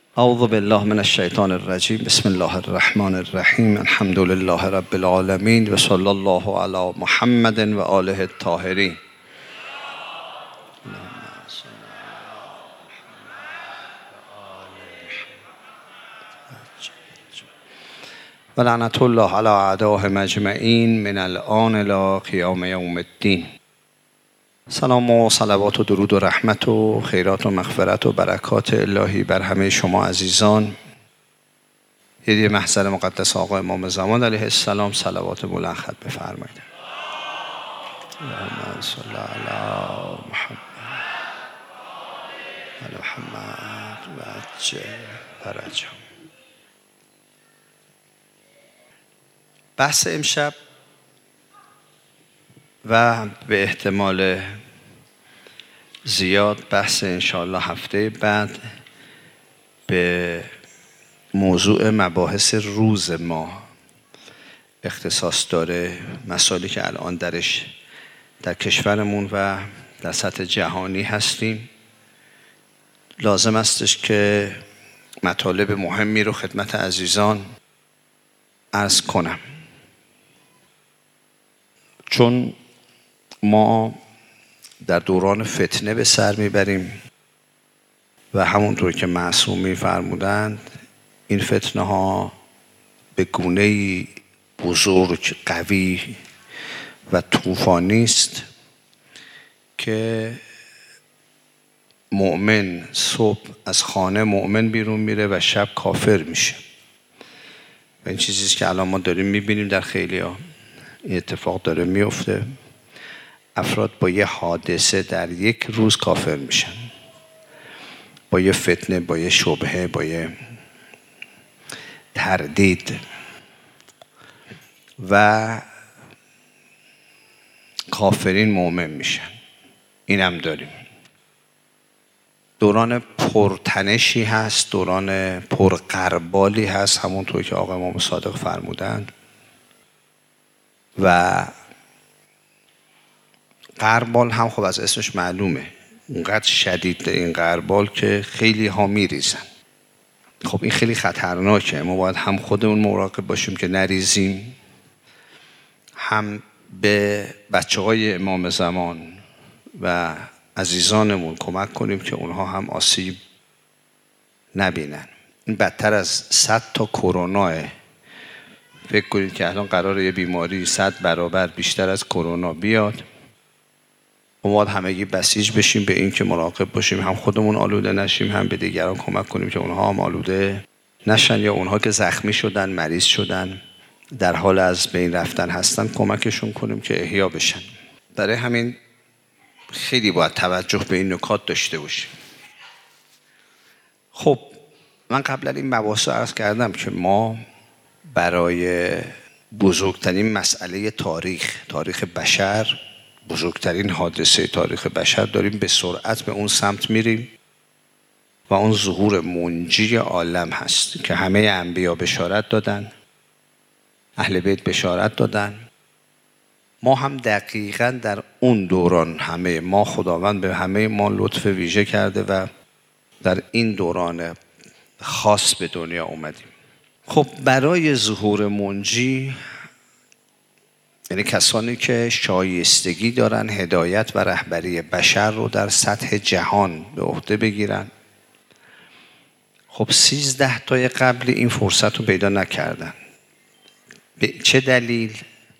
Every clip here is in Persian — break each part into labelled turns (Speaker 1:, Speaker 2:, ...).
Speaker 1: اعوذ بالله من الشیطان الرجیم. بسم الله الرحمن الرحیم. الحمد لله رب العالمین و صلی الله علی محمد و آله الطاهرین. و لعنت الله علی اعدائهم اجمعین من الآن الی قیام یوم الدین. سلام و صلوات و درود و رحمت و خیرات و مغفرت و برکات الهی بر همه شما عزیزان. یه محضر مقدس آقا امام زمان علیه السلام صلوات بلند ختم بفرمایید. اللهم صل علی محمد و عجل فرجهم. بحث امشب و به احتمال زیاد بحث انشاءالله هفته بعد به موضوع مباحث روز ما اختصاص داره. مسائلی که الان درش در کشورمون و در سطح جهانی هستیم، لازم استش که مطالب مهمی رو خدمت عزیزان عرض کنم، چون ما در دوران فتنه به سر میبریم و همونطور که معصومی فرمودند این فتنه ها به گونه‌ای بزرگ، قوی و طوفانی است که مؤمن صبح از خانه مؤمن بیرون میره و شب کافر میشه. و این چیزیست که الان ما داریم میبینیم در خیلی ها این اتفاق داره میفته. افراد با یه حادثه در یک روز کافر میشن، با یه فتنه، با یه شبهه، با یه تردید، و کافرین مؤمن میشن. این هم داریم. دوران پرتنشی هست، دوران پرقربالی هست، همونطور که آقا امام صادق فرمودند. و قربال هم خب از اسمش معلومه، اونقدر شدید این قربال که خیلی ها میریزن. خب این خیلی خطرناکه. ما باید هم خودمون مراقب باشیم که نریزیم، هم به بچه های امام زمان و عزیزانمون کمک کنیم که اونها هم آسیب نبینن. این بدتر از 100 تا کروناه. فکر کنید که الان قراره یه بیماری 100 برابر بیشتر از کرونا بیاد. ما باید همگی بسیج بشیم به این که مراقب باشیم، هم خودمون آلوده نشیم، هم به دیگران کمک کنیم که اونها هم آلوده نشن، یا اونها که زخمی شدن، مریض شدن، در حال از بین رفتن هستن، کمکشون کنیم که احیا بشن. برای همین خیلی باید توجه به این نکات داشته باشیم. خب من قبلا این مباحث رو عرض کردم که ما برای بزرگترین مسئله تاریخ بشر، بزرگترین حادثه تاریخ بشر، داریم به سرعت به اون سمت میریم و اون ظهور منجی عالم هست که همه انبیا بشارت دادن، اهل بیت بشارت دادن. ما هم دقیقاً در اون دوران همه ما، خداوند به همه ما لطف ویژه کرده و در این دوران خاص به دنیا اومدیم. خب برای ظهور منجی، یعنی کسانی که شایستگی دارن هدایت و رهبری بشر رو در سطح جهان به عهده بگیرن، خب 13 تای قبل این فرصت رو پیدا نکردن. به چه دلیل؟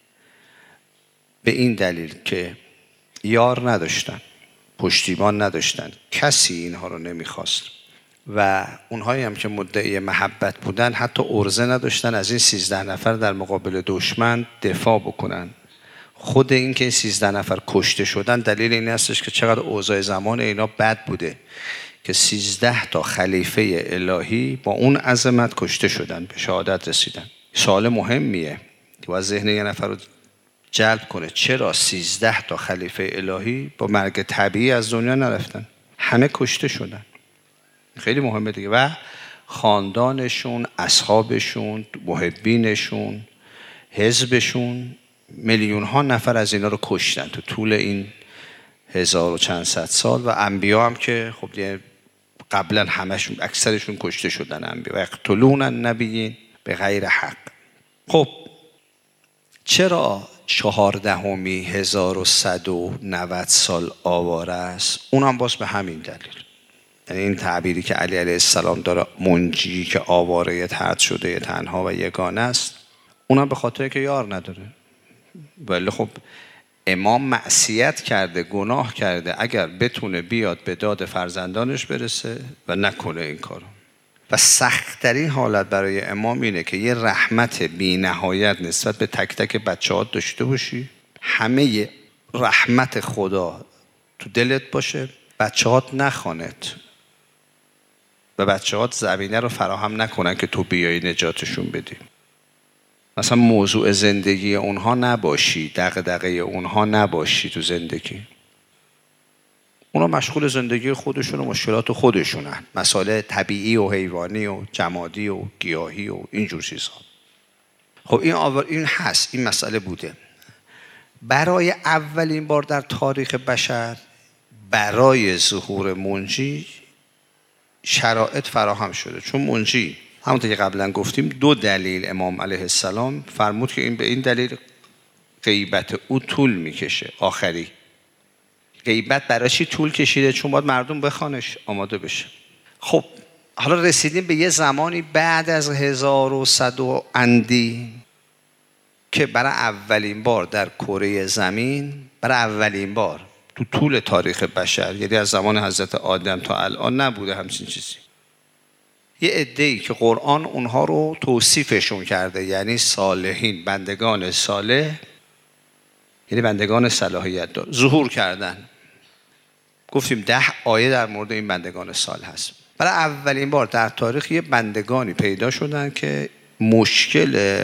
Speaker 1: به این دلیل که یار نداشتن، پشتیبان نداشتن، کسی اینها رو نمیخواست و اونهایی هم که مدعی محبت بودن حتی عرضه نداشتن از این 13 نفر در مقابل دشمن دفاع بکنن. خود این که 13 نفر کشته شدن دلیل این هستش که چقدر اوضاع زمان اینا بد بوده که 13 تا خلیفه الهی با اون عظمت کشته شدن، به شهادت رسیدن. سوال مهمیه که باید ذهن یه نفر رو جلب کنه. چرا 13 تا خلیفه الهی با مرگ طبیعی از دنیا نرفتن؟ همه کشته شدن. خیلی مهمه دیگه. و خاندانشون، اصحابشون، محبینشون، حزبشون، میلیون ها نفر از اینا رو کشتن تو طول این 1000 و چند صد سال. و انبیا هم که خب قبلا همشون اکثرشون کشته شدن انبیا و یقتلون النبیین به غیر حق. خب چرا 14 1190 سال آواره است؟ اونم باز به همین دلیل. یعنی این تعبیری که علی علیه السلام داره، منجی که آواره طرد شده تنها و یگانه است، اونم به خاطر که یار نداره. ولی خب امام معصیت کرده، گناه کرده، اگر بتونه بیاد به داد فرزندانش برسه و نکنه این کارو. و سخت‌ترین حالت برای امام اینه که یه رحمت بی نهایت نسبت به تک تک بچه‌هات داشته باشی، همه رحمت خدا تو دلت باشه، بچه‌هات نخوانت و بچه‌هات زمینه رو فراهم نکنن که تو بیایی نجاتشون بدی. مثلا موضوع زندگی اونها نباشی، دغدغه اونها نباشی تو زندگی. اونا مشغول زندگی خودشون و مشکلات خودشونن، مسائل طبیعی و حیوانی و جمادی و گیاهی و اینجور چیزها. خب این هست، این مسئله بوده. برای اولین بار در تاریخ بشر برای ظهور منجی شرایط فراهم شده. چون منجی همونطور که قبلا گفتیم 2 دلیل امام علیه السلام فرمود که این به این دلیل غیبت او طول میکشه. آخری غیبت برای چی طول کشیده؟ چون باید مردم بخوانش آماده بشه. خب حالا رسیدیم به یه زمانی بعد از 1100 اندی که برای اولین بار در کره زمین، برای اولین بار تو طول تاریخ بشر، یعنی از زمان حضرت آدم تا الان نبوده همچین چیزی، یه عده‌ای که قرآن اونها رو توصیفشون کرده، یعنی صالحین، بندگان صالح، یعنی بندگان صلاحیت دار، ظهور کردن. گفتیم 10 آیه در مورد این بندگان صالح هست. برای اولین بار در تاریخ یه بندگانی پیدا شدن که مشکل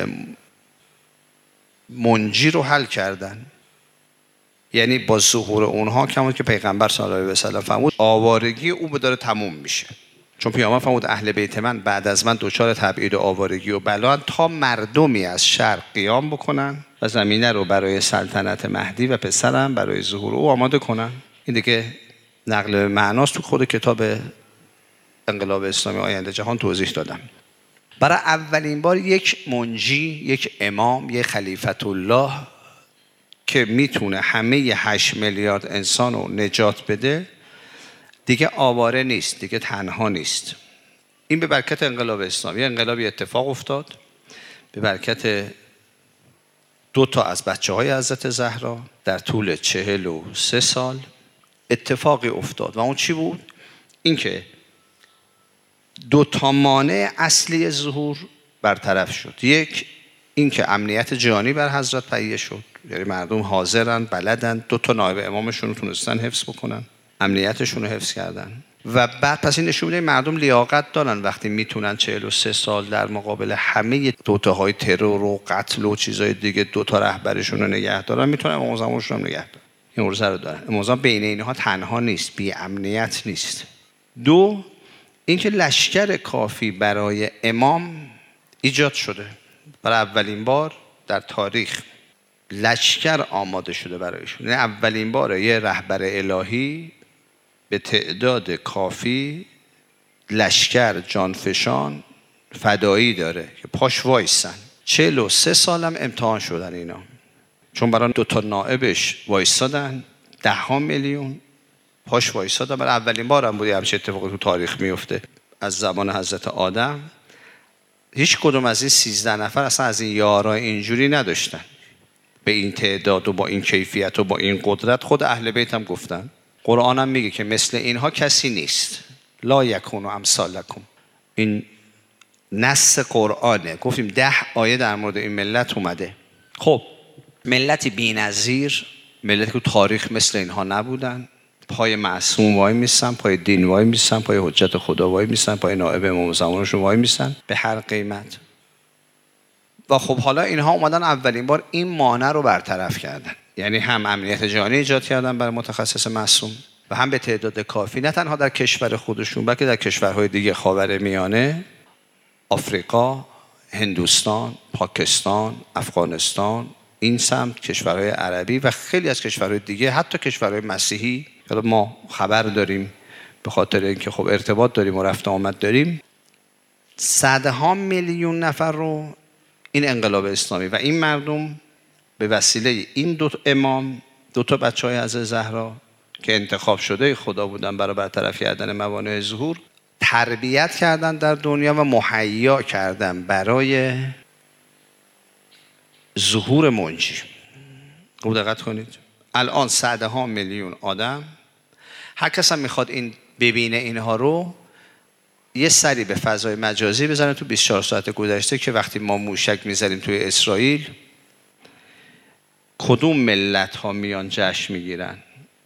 Speaker 1: منجی رو حل کردن. یعنی با ظهور اونها کما که پیغمبر صلی الله علیه و سلم فرمود آوارگی او به داره تموم میشه. چون پیامبر فرمود اهل بیت من بعد از من دچار تبعید و آوارگی و بلا تا مردمی از شرق قیام بکنن و زمینه رو برای سلطنت مهدی و پسرم برای ظهور او آماده کنن. این دیگه نقل معناست، تو خود کتاب انقلاب اسلامی آینده جهان توضیح دادم. برای اولین بار یک منجی، یک امام، یک خلیفت الله که میتونه همه 8 میلیارد انسان رو نجات بده دیگه آواره نیست، دیگه تنها نیست. این به برکت انقلاب اسلامی. انقلابی اتفاق افتاد به برکت 2 تا از بچه‌های حضرت زهرا در طول 43 سال اتفاقی افتاد و اون چی بود؟ این که 2 تا مانع اصلی ظهور برطرف شد. یک، این که امنیت جانی بر حضرت تهیه شد، یعنی مردم حاضرن، بلدن، 2 تا نایب امامشون رو تونستن حفظ بکنن، امنیتشون رو حفظ کردن. و بعد پس این نشون میده مردم لیاقت دارن وقتی میتونن 43 سال در مقابل همه توطئه‌های ترور و قتل و چیزای دیگه 2 تا رهبرشون رو نگه دارن، میتونن امام زمانشون رو نگه دارن. این عرضه رو دارن. امام زمان بین اینها تنها نیست، بی امنیت نیست. 2، اینکه لشکر کافی برای امام ایجاد شده. برای اولین بار در تاریخ لشکر آماده شده برایشون. یعنی اولین باره یه رهبر الهی به تعداد کافی لشکر جانفشان فدایی داره که پاش وایسن. 43 سالم امتحان شدن اینا، چون برای 2 تا نائبش وایسادن 10 میلیون پاش وایسادن. برای اولین بار هم بودی همچه اتفاقی تو تاریخ میفته. از زمان حضرت آدم هیچ کدوم از این 13 نفر اصلا از این یارا اینجوری نداشتن به این تعداد و با این کیفیت و با این قدرت. خود اهل بیت هم گفتن، قرآن هم میگه که مثل اینها کسی نیست، لا یکون امثالکم. این نص قرآنه. گفتیم 10 آیه در مورد این ملت اومده. خب ملتی بی‌نظیر، ملتی که تاریخ مثل اینها نبودن، پای معصوم وای میستن، پای دین وای میستن، پای حجت خدا وای میستن، پای نائب امام زمانشون وای میستن به هر قیمت. و خب حالا اینها اومدن اولین بار این مانع رو برطرف کردن، یعنی هم امنیت جانی ایجاد کردن برای متخصص معصوم و هم به تعداد کافی، نه تنها در کشور خودشون بلکه در کشورهای دیگه، خاورمیانه، آفریقا، هندوستان، پاکستان، افغانستان، این سمت کشورهای عربی و خیلی از کشورهای دیگه، حتی کشورهای مسیحی. ما خبر داریم به خاطر اینکه خب ارتباط داریم و رفت آمد داریم، صدها میلیون نفر رو این انقلاب اسلامی و این مردم به وسیله این دو امام، دو تا بچهای حضرت زهرا که انتخاب شده خدا بودن برای برطرف کردن موانع ظهور، تربیت کردن در دنیا و مهیا کردن برای ظهور منجی. خوب دقت کنید، الان صدها میلیون آدم، هر کس هم میخواد این ببینه اینها رو، یه سری به فضای مجازی بزنه تو 24 ساعت گذشته که وقتی ما موشک میزنیم توی اسرائیل کدوم ملت ها میان جشن میگیرن؟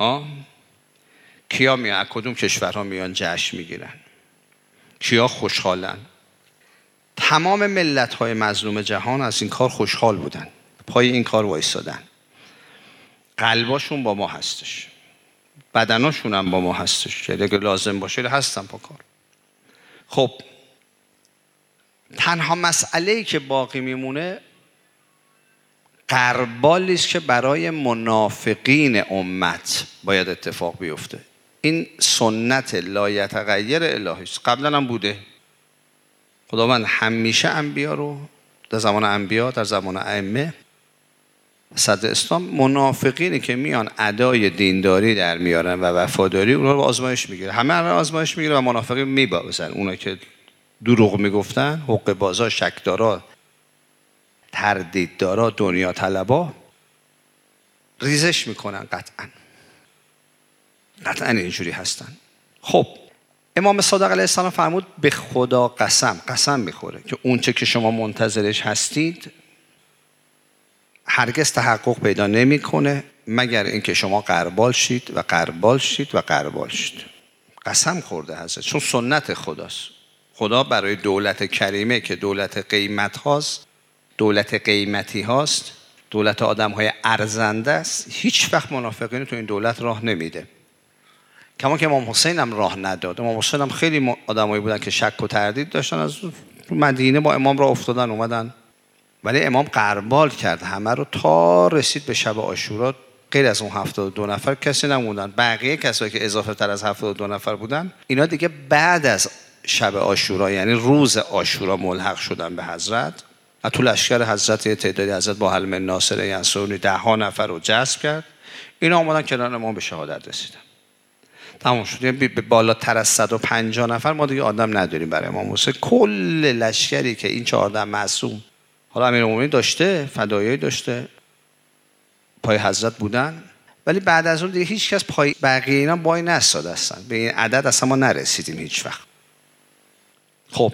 Speaker 1: کیا میان؟ کدوم کشورها میان جشن میگیرن؟ کیا خوشحالن؟ تمام ملت های مظلوم جهان از این کار خوشحال بودن، پای این کار وایسادن، قلباشون با ما هستش، بدناشون هم با ما هستش که اگه لازم باشه هستن پا کار. خب تنها مسئله‌ای که باقی میمونه غربالی است که برای منافقین امت باید اتفاق بیفته. این سنت لا یتغیر الهی است، قبلا هم بوده. خداوند همیشه انبیا رو در زمان انبیا، در زمان ائمه صدر اسلام، منافقینی که میان ادای دینداری در میارن و وفاداری، اونها رو آزمایش میگیره. همه رو آزمایش میگیره و منافقین میبازن. اونا که دروغ میگفتن، حق بازا، شکدارا، تردیددارا، دنیا طلبا، ریزش میکنن. قطعا اینجوری هستن. خب امام صادق علیه السلام فرمود به خدا قسم میخوره که اون چه که شما منتظرش هستید هرگز تحقق پیدا نمیکنه مگر اینکه شما غربال شید و غربال شید و غربال شید. قسم خورده حضرت، چون سنت خداست. خدا برای دولت کریمه که دولت قیمت هاست، دولت قیمتی هاست، دولت آدم های ارزنده است، هیچ وقت منافقین تو این دولت راه نمیده. کما که امام حسین هم راه نداد. امام حسین هم خیلی آدمایی بودن که شک و تردید داشتن، از مدینه با امام راه افتادن اومدن، ولی امام غربال کرد همه رو تا رسید به شب عاشورا. غیر از اون 72 نفر کسی نموندن. بقیه کسایی که اضافه تر از 72 نفر بودن اینا دیگه بعد از شب عاشورا، یعنی روز عاشورا، ملحق شدن به حضرت. و تو لشکر حضرت یه تعدادی حضرت با حلم ناصر ینصرونی 10 نفر رو جذب کرد. اینا اومدن کنار امام به شهادت رسیدن. تمام شد. یعنی به بالاتر از 150 نفر ما دیگه آدم نداریم برای امام حسین. کل لشکری که این 14 معصوم، حالا امیرالمومنین داشته، فدایایی داشته، پای حضرت بودن، ولی بعد از اون دیگه هیچ کس پای بقیه اینا وای نستاد. اصلا به این عدد اصلا ما نرسیدیم هیچ وقت. خب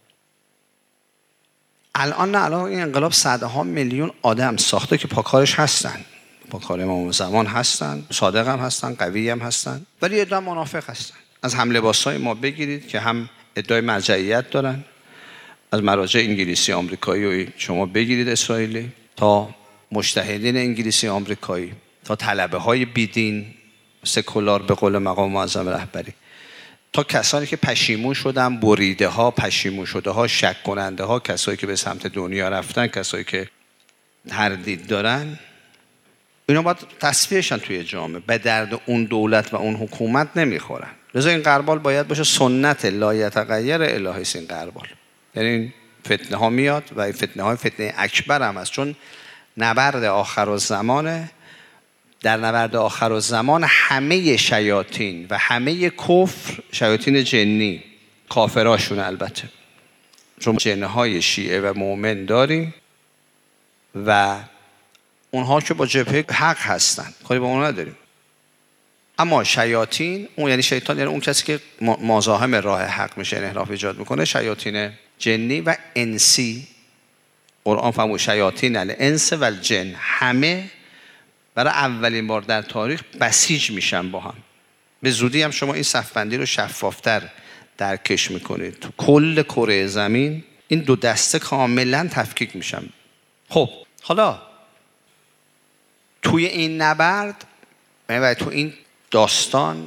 Speaker 1: الان این انقلاب صدها میلیون آدم ساخته که پاکارش هستن، پاکار امام زمان هستن، صادق هم هستن، قوی هم هستن، ولی ادعا منافق هستن. از هم لباسای ما بگیرید که هم ادعای مرجعیت دارن، از مراجع انگلیسی آمریکایی شما بگیرید اسرائیلی، تا مجتهدین انگلیسی آمریکایی، تا طلبه های بیدین سکولار به قول مقام معظم رهبری، تا کسانی که پشیمون شدن، بریده ها، پشیمون شده ها، شک کننده ها، کسایی که به سمت دنیا رفتن، کسایی که تردید دارن، اینا باید تصفیهشن توی جامعه. به درد اون دولت و اون حکومت نمیخورن. لذا این غربال باید باشه سنت لا یتغیر الهی است. این غربال یعنی این فتنه ها میاد و این فتنه های فتنه اکبر هم هست، چون نبرد آخرالزمانه. در نبرد آخرالزمان همه شیاطین و همه کفر، شیاطین جنی، کافراشون البته، چون جنهای شیعه و مؤمن داریم و اونها که با جبهه حق هستن، کاری با اون نداریم. اما شیاطین، اون یعنی شیطان، یعنی اون کسی که مزاحم راه حق میشه، انحراف ایجاد میکنه، شیاطین جنی و انسی. قرآن فرمود شیاطین الانس و الجن، همه برای اولین بار در تاریخ بسیج میشن با هم. به زودی هم شما این صفبندی رو شفافتر درکش میکنید. تو کل کره زمین این دو دسته کاملا تفکیک میشن. خب حالا توی این نبرد و تو این داستان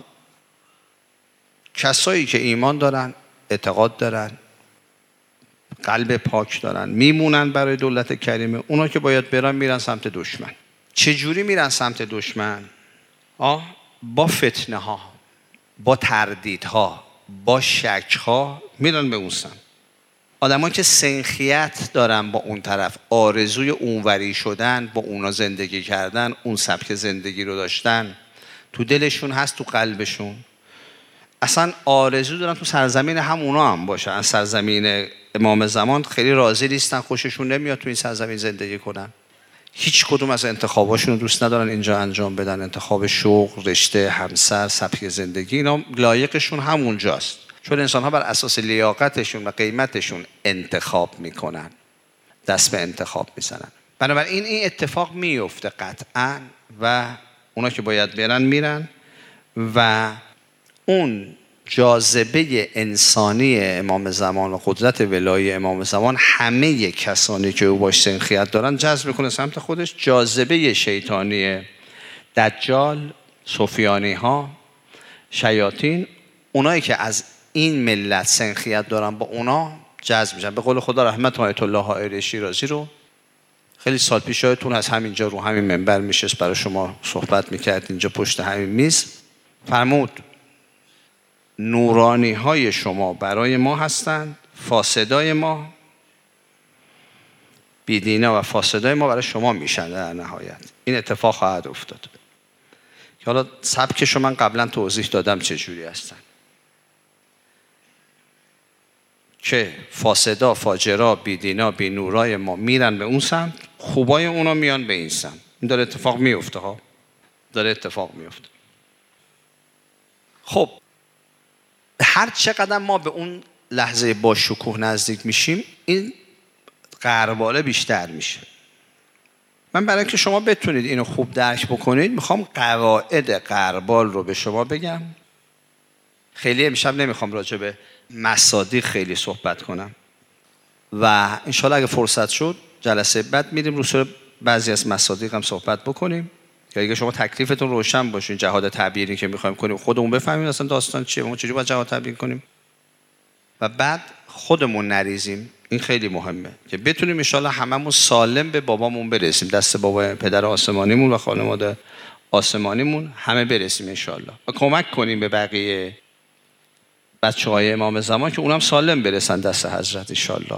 Speaker 1: کسایی که ایمان دارن، اعتقاد دارن، قلب پاک دارن، میمونن برای دولت کریمه. اونا که باید برن میرن سمت دشمن. چجوری میرن سمت دشمن؟ با فتنه ها. با تردیدها، با شکها میرن به اون سمت. آدمایی که سنخیت دارن با اون طرف، آرزوی اونوری شدن، با اونا زندگی کردن، اون سبک زندگی رو داشتن، تو دلشون هست، تو قلبشون، اصلا آرزو دارن تو سرزمین هم اونا هم باشن. از سرزمین امام زمان خیلی راضی نیستن، خوششون نمیاد تو این سرزمین زندگی کنن. هیچ کدوم از انتخاباشون رو دوست ندارن اینجا انجام بدن. انتخاب شغل، رشته، همسر، سبک زندگی، اینا لایقشون همونجاست. چون انسان ها بر اساس لیاقتشون و قیمتشون انتخاب میکنن، دست به انتخاب میزنن. بنابراین این اتفاق میفته قطعا و اونا که باید برن میرن و اون جاذبه انسانی امام زمان و قدرت ولایی امام زمان همه کسانی که او باش سنخیت دارن جذب میکنه سمت خودش. جاذبه شیطانی دجال، سفیانی ها، شیاطین، اونایی که از این ملت سنخیت دارن با اونا جذب میشن. به قول خدا رحمت آیت الله حائری شیرازی رو خیلی سال پیش یادتون از همینجا رو همین منبر میشست برای شما صحبت میکرد، اینجا پشت همین میز، فرمود نورانی های شما برای ما هستند، فاسدای ما، بیدینا و فاسدای ما برای شما میشن در نهایت. این اتفاق خواهد افتاد که حالا سبکشو من قبلا توضیح دادم چجوری هستن، که فاسدا، فاجرا، بیدینا، بینورای ما میرن به اون سمت، خوبای اونا میان به این سمت. این داره اتفاق میفته ها، داره اتفاق میفته. خب هر چقدر ما به اون لحظه با شکوه نزدیک میشیم این غرباله بیشتر میشه. من برای که شما بتونید اینو خوب درک بکنید میخوام قواعد غربال رو به شما بگم. خیلی امشب نمیخوام راجع به مصادیق خیلی صحبت کنم و انشالله اگه فرصت شد جلسه بعد میریم رو بعضی از مصادیق هم صحبت بکنیم که اگه شما تکلیفتون روشن باشین جهاد تعبیری که میخوایم کنیم خودمون بفهمیم اصلا داستان چیه، ما چجوری باید جهاد تعبیر کنیم و بعد خودمون نریزیم. این خیلی مهمه که بتونیم انشالله هممون سالم به بابامون برسیم، دست بابا پدر آسمانیمون و خانواده آسمانیمون همه برسیم انشالله و کمک کنیم به بقیه بچه‌های امام زمان که اونم سالم برسن دست حضرت انشالله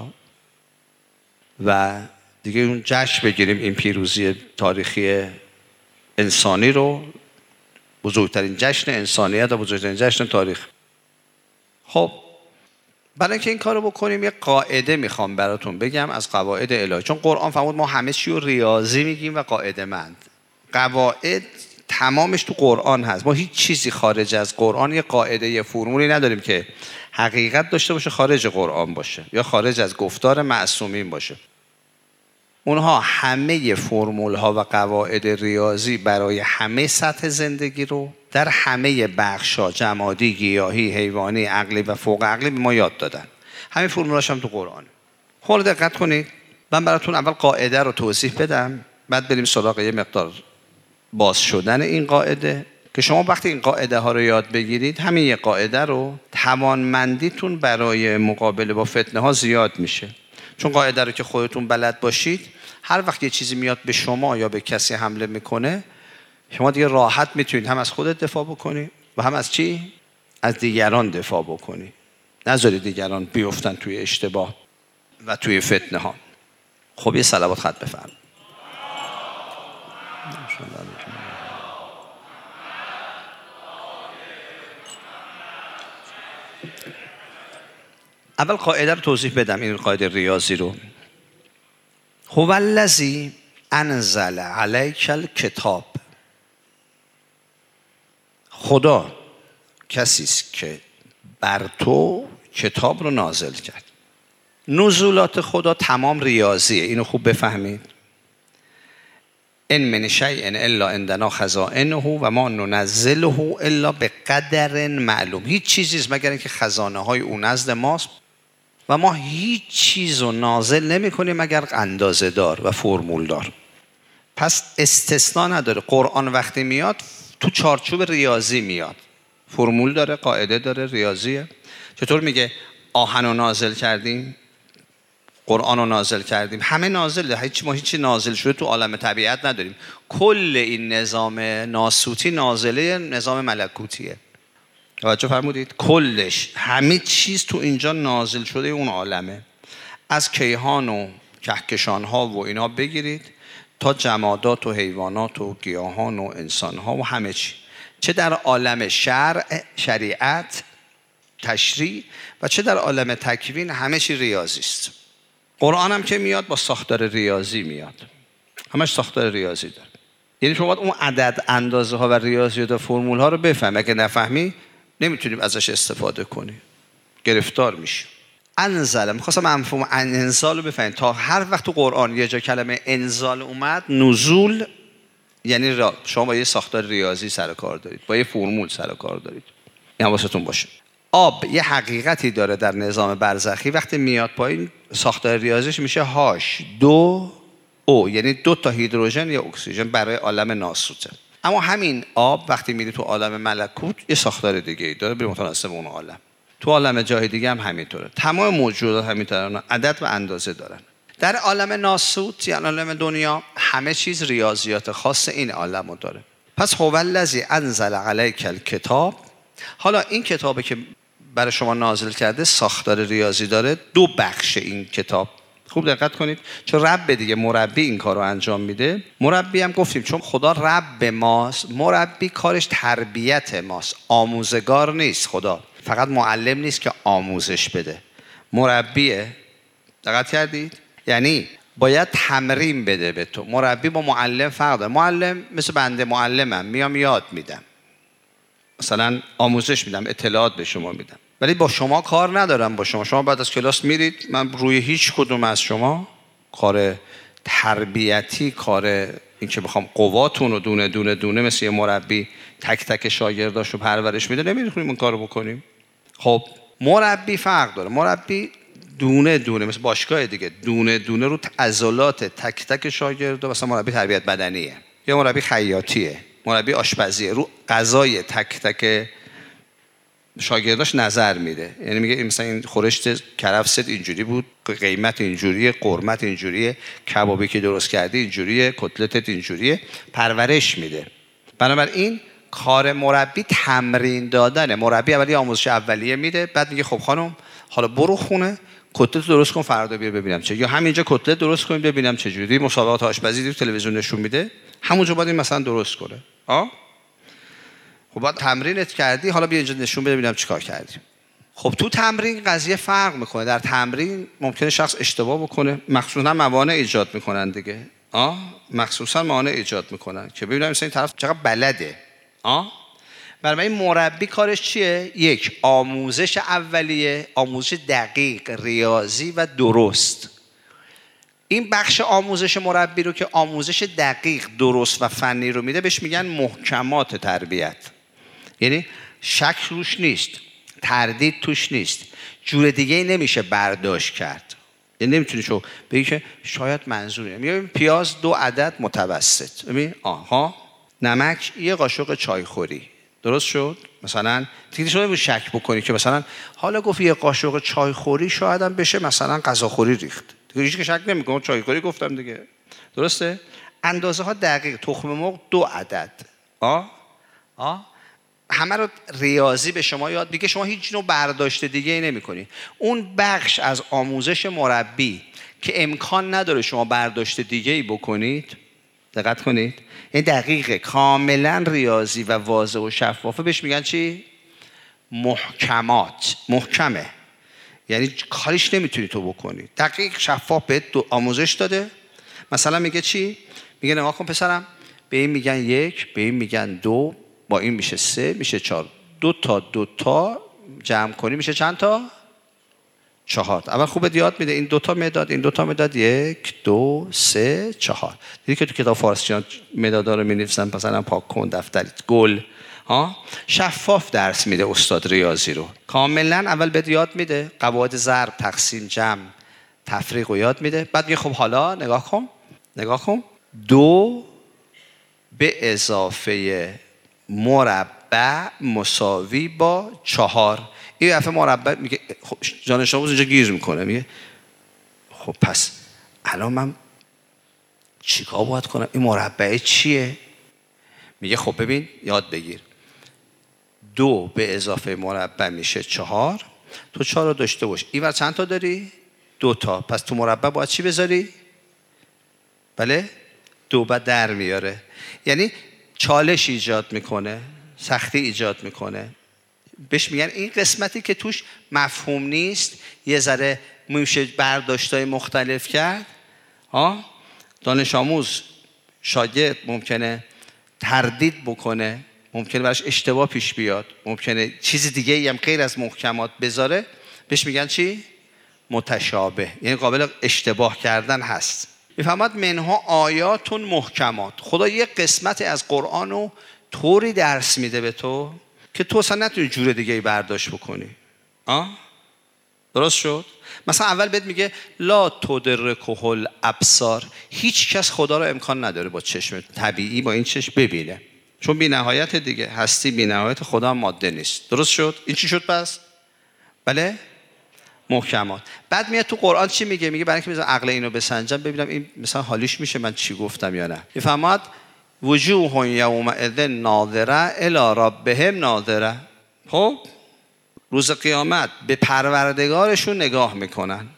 Speaker 1: و دیگه اون جشن بگیریم این پیروزی تاریخی انسانی رو، بزرگترین جشن انسانیت و بزرگترین جشن تاریخ. خب برای اینکه این کارو بکنیم یه قاعده میخوام براتون بگم از قواعد الهی، چون قرآن فرمود ما همه چی رو ریاضی میگیم و قاعده مند. قواعد تمامش تو قرآن هست، ما هیچ چیزی خارج از قرآن یه قاعده یه فرمولی نداریم که حقیقت داشته باشه خارج قرآن باشه یا خارج از گفتار معصومین باشه. اونها همه فرمول ها و قواعد ریاضی برای همه سطح زندگی رو در همه بخش‌ها، جمادی، گیاهی، حیوانی، عقلی و فوق عقلی به ما یاد دادن. همین فرمولاش هم تو قرآن. خود دقت کنید. من براتون اول قاعده رو توضیح بدم، بعد بریم سراغ یه مقدار باز شدن این قاعده که شما وقتی این قاعده ها رو یاد بگیرید همین یه قاعده رو توانمندیتون برای مقابله با فتنه ها زیاد میشه. چون قاعده رو که خودتون بلد باشید هر وقت یه چیزی میاد به شما یا به کسی حمله میکنه شما دیگه راحت میتونید هم از خودت دفاع بکنی و هم از چی؟ از دیگران دفاع بکنی. نذارید دیگران بیفتن توی اشتباه و توی فتنه ها. خب یه صلوات خط بفرمایید. اول قاعده رو توضیح بدم، این قاعده ریاضی رو. هو الذی انزل علیک الکتاب، خدا کسی است که بر تو کتاب رو نازل کرد. نزولات خدا تمام ریاضیه، اینو خوب بفهمید. ان من شیء الا عندنا خزائنه و ما ننزله الا بقدر معلوم. هیچ چیزی نیست مگر اینکه خزانه های اون نزد ماست و ما هیچ چیز رو نازل نمی کنیم مگر اندازه دار و فرمول دار. پس استثناء نداره. قرآن وقتی میاد تو چارچوب ریاضی میاد، فرمول داره، قاعده داره، ریاضیه. چطور میگه آهن رو نازل کردیم، قرآن رو نازل کردیم، همه نازله. ما هیچی نازل شده تو عالم طبیعت نداریم. کل این نظام ناسوتی نازله نظام ملکوتیه. توجه فرمودید؟ کلش همه چیز تو اینجا نازل شده اون عالمه، از کیهان و کهکشان ها و اینا بگیرید تا جمادات و حیوانات و گیاهان و انسان ها و همه چی، چه در عالم شریعت تشریع و چه در عالم تکوین، همه چی ریاضی است. قرآن هم که میاد با ساختار ریاضی میاد، همش ساختار ریاضی داره. یعنی شما باید اون عدد اندازه ها و ریاضیات و فرمول ها رو بفهمی، اگه نفهمی نمیتونیم ازش استفاده کنیم، گرفتار میشی. انزل، میخواستم مفهوم انزال رو بفهمید. تا هر وقت تو قرآن یه جا کلمه انزال اومد، نزول یعنی شما با یه ساختار ریاضی سر کار دارید، با یه فرمول سر کار دارید. این حواستون باشه. آب یه حقیقتی داره در نظام برزخی، وقتی میاد پایین ساختار ریاضیش میشه هاش دو او، یعنی 2 تا هیدروژن یا اکسیژن برای عالم ناسوته. اما همین آب وقتی میری تو عالم ملکوت یه ساختار دیگه ای داره به متناسب اون عالم. تو عالم جای دیگه هم همینطوره، تمام موجودات همینطورن، عدد و اندازه دارن. در عالم ناسوت یعنی عالم دنیا همه چیز ریاضیات خاص این عالمو داره. پس هو الذی انزل علیک الکتاب، حالا این کتابی که برای شما نازل کرده ساختار ریاضی داره. 2 بخش این کتاب، خوب دقت کنید، چون رب دیگه مربی این کار رو انجام میده. مربی هم گفتیم چون خدا رب ماست، مربی کارش تربیت ماست، آموزگار نیست. خدا فقط معلم نیست که آموزش بده، مربیه. دقت کردید؟ یعنی باید تمرین بده به تو. مربی با معلم فرق داره. معلم مثل بنده معلمم، میام یاد میدم، مثلا آموزش میدم، اطلاعات به شما میدم، ولی با شما کار ندارم. با شما بعد از کلاس میرید، من روی هیچ کدوم از شما کار تربیتی، کار این که بخوام قواتون رو دونه دونه دونه مثل یه مربی تک تک شاگرداشو پرورش میده نمیتونیم اون کارو بکنیم. خب مربی فرق داره. مربی دونه دونه مثل باشگاه دیگه، دونه دونه رو عضلات تک تک شاگردا، مثلا مربی تربیت بدنیه یا مربی خیاطیه، مربی آشپزیه، رو غذای تک تک شاگرداش نظر میده. یعنی میگه مثلا این خورشت کرفست اینجوری بود، قیمت اینجوریه، قرمت اینجوریه، کبابی که درست کردی اینجوریه، کتلتت اینجوریه، پرورش میده. بنابراین کار مربی تمرین دادنه. مربی اولی آموزش اولیه میده، بعد میگه خب خانم حالا برو خونه کتلت درست کن، فردا بیا ببینم چه، یا همینجا کتلت درست کنیم ببینم چه جوری. مسابقات آشپزی تو تلویزیون نشون میده، همونجا باید این مثلا درست کنه. خب بعد تمرینت کردی، حالا بیا اینجا نشون بده ببینم چیکار کردی. خب تو تمرین قضیه فرق میکنه. در تمرین ممکنه شخص اشتباه بکنه، مخصوصا موانع ایجاد میکنن دیگه. مخصوصا موانع ایجاد میکنن که ببینم مثلا این طرف چقدر بلده. برای این مربی کارش چیه؟ 1 آموزش اولیه، آموزش دقیق، ریاضی و درست. این بخش آموزش مربی رو که آموزش دقیق، درست و فنی رو میده بهش میگن محکمات تربیت. یعنی شک روش نیست، تردید توش نیست، جور دیگه ای نمیشه برداشت کرد. یعنی نمیتونی شو بگی که شاید منظوره. میگم پیاز 2 عدد متوسط، ببین نمک 1 قاشق چایخوری، درست شد؟ مثلا دیگه شما شک بکنی که مثلا حالا گفت 1 قاشق چایخوری شاید هم بشه مثلا غذاخوری ریخت، دیگه هیچ که شک نمیکنه، چایخوری گفتم دیگه، درسته؟ اندازه ها دقیق. تخم مرغ 2 عدد. همه رو ریاضی به شما یاد میگه، شما هیچ نوع برداشت دیگه ای نمی‌کنی. اون بخش از آموزش مربی که امکان نداره شما برداشت دیگه ای بکنید، دقت کنید، این دقیقه، کاملا ریاضی و واضح و شفافه، بهش میگن چی؟ محکمات. محکمه یعنی کاریش نمیتونی تو بکنی، دقیق شفاف بهت آموزش داده. مثلا میگه چی؟ میگه نگاه کن پسرم، به این میگن 1، به این میگن 2، با این میشه 3، میشه 4. 2 تا جمع کنی میشه چند تا؟ 4. اول خوبت یاد میده این 2 تا مداد، این 2 تا مداد، 1 2 3 4. دیدی که تو کتاب فارسی مدادا رو می‌نویسن مثلا پاک کن دفترت گل. شفاف درس میده استاد ریاضی رو، کاملا اول بهت یاد میده قواعد ضرب، تقسیم، جمع، تفریق رو یاد میده. بعد میگه خب حالا نگاه کن 2 به اضافه مربع مساوی با 4. این دفعه مربع میگه خب جانش آموز اینجا گیر میکنه، میگه خب پس الان من چیکار باید کنم؟ این مربع چیه؟ میگه خب ببین یاد بگیر، 2 به اضافه مربع میشه 4. تو 4 رو داشته باش. اینور چند تا داری؟ 2 تا. پس تو مربع باید چی بذاری؟ بله؟ 2 بعد در میاره. یعنی چالش ایجاد میکنه، سختی ایجاد میکنه. بهش میگن این قسمتی که توش مفهوم نیست، یه ذره میشه برداشتای مختلف کرد. دانش آموز شاگرد ممکنه تردید بکنه، ممکنه براش اشتباه پیش بیاد، ممکنه چیز دیگه ای هم غیر از محکمات بذاره. بهش میگن چی؟ متشابه. یعنی قابل اشتباه کردن هست. میفهمد منها آیاتون محکمات. خدا یه قسمت از قرآن رو طوری درس میده به تو که تو اصلا نتونی جور دیگه ای برداشت بکنی. درست شد؟ مثلا اول بهت میگه لا تدرکه الابصار. هیچ کس خدا رو امکان نداره با چشم طبیعی با این چشم ببینه، چون بی نهایت دیگه. هستی بی نهایت، خدا هم ماده نیست. درست شد؟ این چی شد پس؟ بله؟ محکمات. بعد میاد تو قرآن چی میگه؟ میگه برای اینکه بذار عقل اینو بسنجم ببینم این مثلا حالیش میشه من چی گفتم یا نه. میفهمد وجوه یومئذ ناظره الی ربهم ناظره. خب روز قیامت به پروردگارشون نگاه میکنن.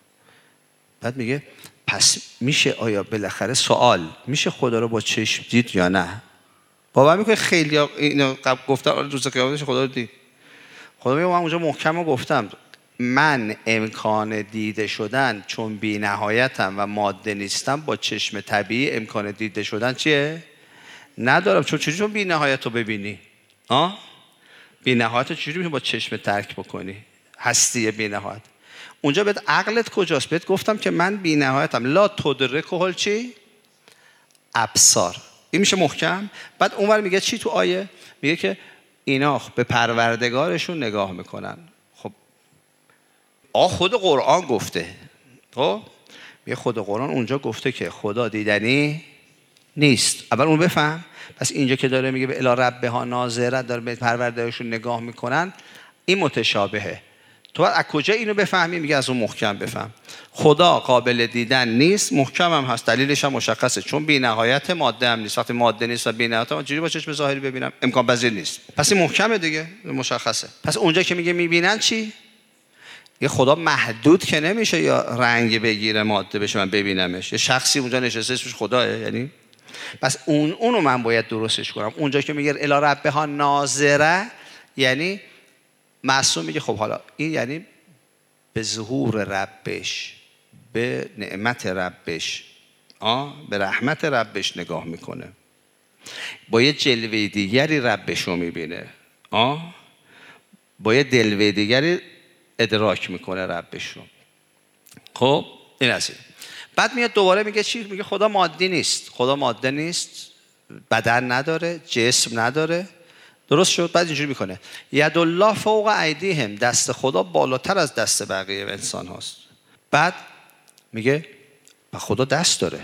Speaker 1: بعد میگه پس میشه آیا بالاخره سوال میشه خدا رو با چشم دید یا نه؟ باور میکنه خیلی اینو گفتن روز قیامتش خدا رو دید. خدا میگه من اونجا محکم گفتم من امکان دیده شدن چون بی نهایتم و ماده نیستم با چشم طبیعی امکان دیده شدن چیه؟ ندارم. چون بی نهایت رو ببینی؟ بی نهایت رو چجوری میشه با چشم ترک بکنی؟ هستی بی نهایت. اونجا بهت عقلت کجاست؟ بهت گفتم که من بی نهایتم. لا تدرکه چی؟ ابصار. این میشه محکم. بعد اونور میگه چی تو آیه؟ میگه که اینا به پروردگارشون نگاه میکنن. خب خود قرآن گفته. خب میگه خود قرآن اونجا گفته که خدا دیدنی نیست. اول اون بفهم. پس اینجا که داره میگه به الی ربها ناظره، داره به پروردگارشون نگاه میکنن، این متشابهه. تو از کجا اینو بفهمی؟ میگه از اون محکم بفهم. خدا قابل دیدن نیست، محکم هم هست، دلیلش هم مشخصه، چون بی نهایت ماده هم نیست. وقتی ماده نیست و بی نهایت هم چجوری با چشم ظاهری ببینم؟ امکان پذیر نیست. پس این محکمه دیگه، مشخصه. پس اونجا که میگه میبینن چی؟ یه خدا محدود که نمیشه یا رنگ بگیره ماده بشه من ببینمش. یه شخصی اونجا نشسته اسمش خداه. یعنی پس اونو من باید درستش کنم. اونجا که میگه الی ربها ناظره یعنی معصوم میگه خب حالا این یعنی به ظهور ربش، به نعمت ربش، به رحمت ربش نگاه میکنه. با یه جلوه دیگری ربش رو میبینه. با یه جلوه دیگری ادراک میکنه ربش رو. خب این اصیل. بعد میاد دوباره میگه چی؟ میگه خدا مادی نیست. خدا ماده نیست، بدن نداره، جسم نداره. درست شد؟ بعد اینجوری میکنه ید الله فوق ایدیهم. دست خدا بالاتر از دست بقیه انسان هاست. بعد میگه خدا دست داره.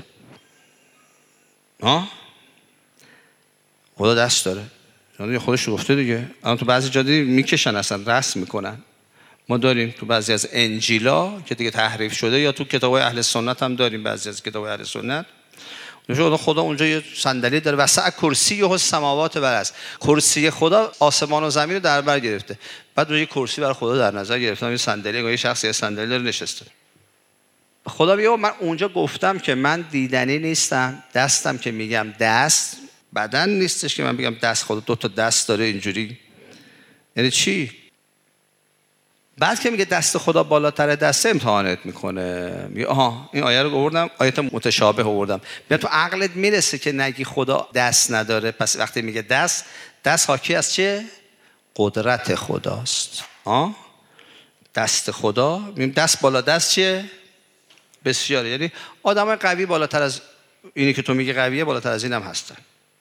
Speaker 1: خدا دست داره. یعنی خودش گفته دیگه. الان تو بعضی جاده میکشن اصلا رسم میکنن. ما داریم تو بعضی از انجیلا که دیگه تحریف شده، یا تو کتاب‌های اهل سنت هم داریم بعضی از کتاب‌های اهل سنت. خدا اونجا یه صندلی داره، وسع کرسیه السماوات والارض. کرسی خدا آسمان و زمین رو در بر گرفته. بعد روی کرسی برای خدا در نظر گرفتم یه صندلی، یه شخصی صندلی داره نشسته. خدا میگه من اونجا گفتم که من دیدنی نیستم، دستم که میگم دست بدن نیستش که من بگم دست. خدا 2 تا دست داره اینجوری. یعنی چی؟ بعد که میگه دست خدا بالاتر دست امتحانت میکنه. میگه این آیه رو آوردم، آیه متشابه آوردم. بیا تو عقلت میرسه که نگی خدا دست نداره. پس وقتی میگه دست حاکی از چه؟ قدرت خداست. دست خدا، میگیم دست بالا دست چیه؟ بسیاره. یعنی آدم قوی بالاتر از اینی که تو میگی قویه بالاتر از اینم هستن.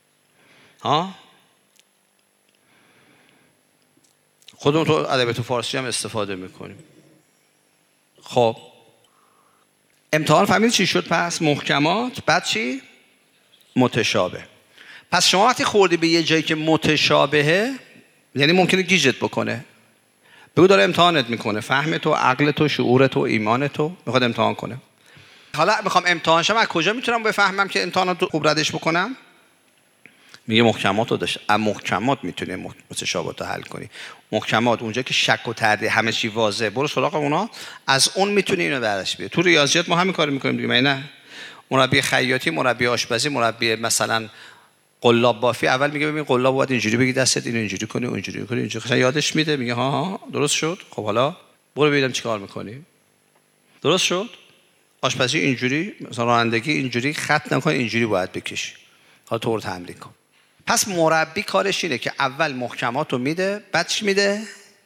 Speaker 1: خودمون تو ادبیات فارسی هم استفاده میکنیم. خب امتحان فهمید چی شد؟ پس محکمات، بعد چی؟ متشابه. پس شما وقتی خوردی به یه جایی که متشابهه، یعنی ممکنه گیجت بکنه. بگو داره امتحانت میکنه، فهم تو، عقل تو، شعور تو، ایمان تو میخواد امتحان کنه. حالا میخوام امتحان شم، از کجا میتونم بفهمم که امتحانات خوب ردش بکنم؟ میگه محکمات رو داشت. اما محکمات میتونه متشابهات رو حل کنی. محکمات اونجا که شک و تردید همه چی واضحه، برو سراغ اونا، از اون میتونی اینو درش بیاری. تو ریاضیات ما همین کارو میکنیم دیگه، نه؟ مربی خیاطی، مربی آشپزی، مربی مثلا قلاب بافی، اول میگه ببین قلاب باید اینجوری بگی دستت، اینو اینجوری کنی، اونجوری کنی، اینجوری یادش میده، میگه ها ها درست شد. خب حالا برو ببینم چیکار میکنی. درست شد. آشپزی اینجوری، مثلا رانندگی اینجوری خط نکن، اینجوری باید بکشی. حالا تو رو تمرین کن. پس مربی کارش اینه که اول محکمات رو میده، بعد چی میده؟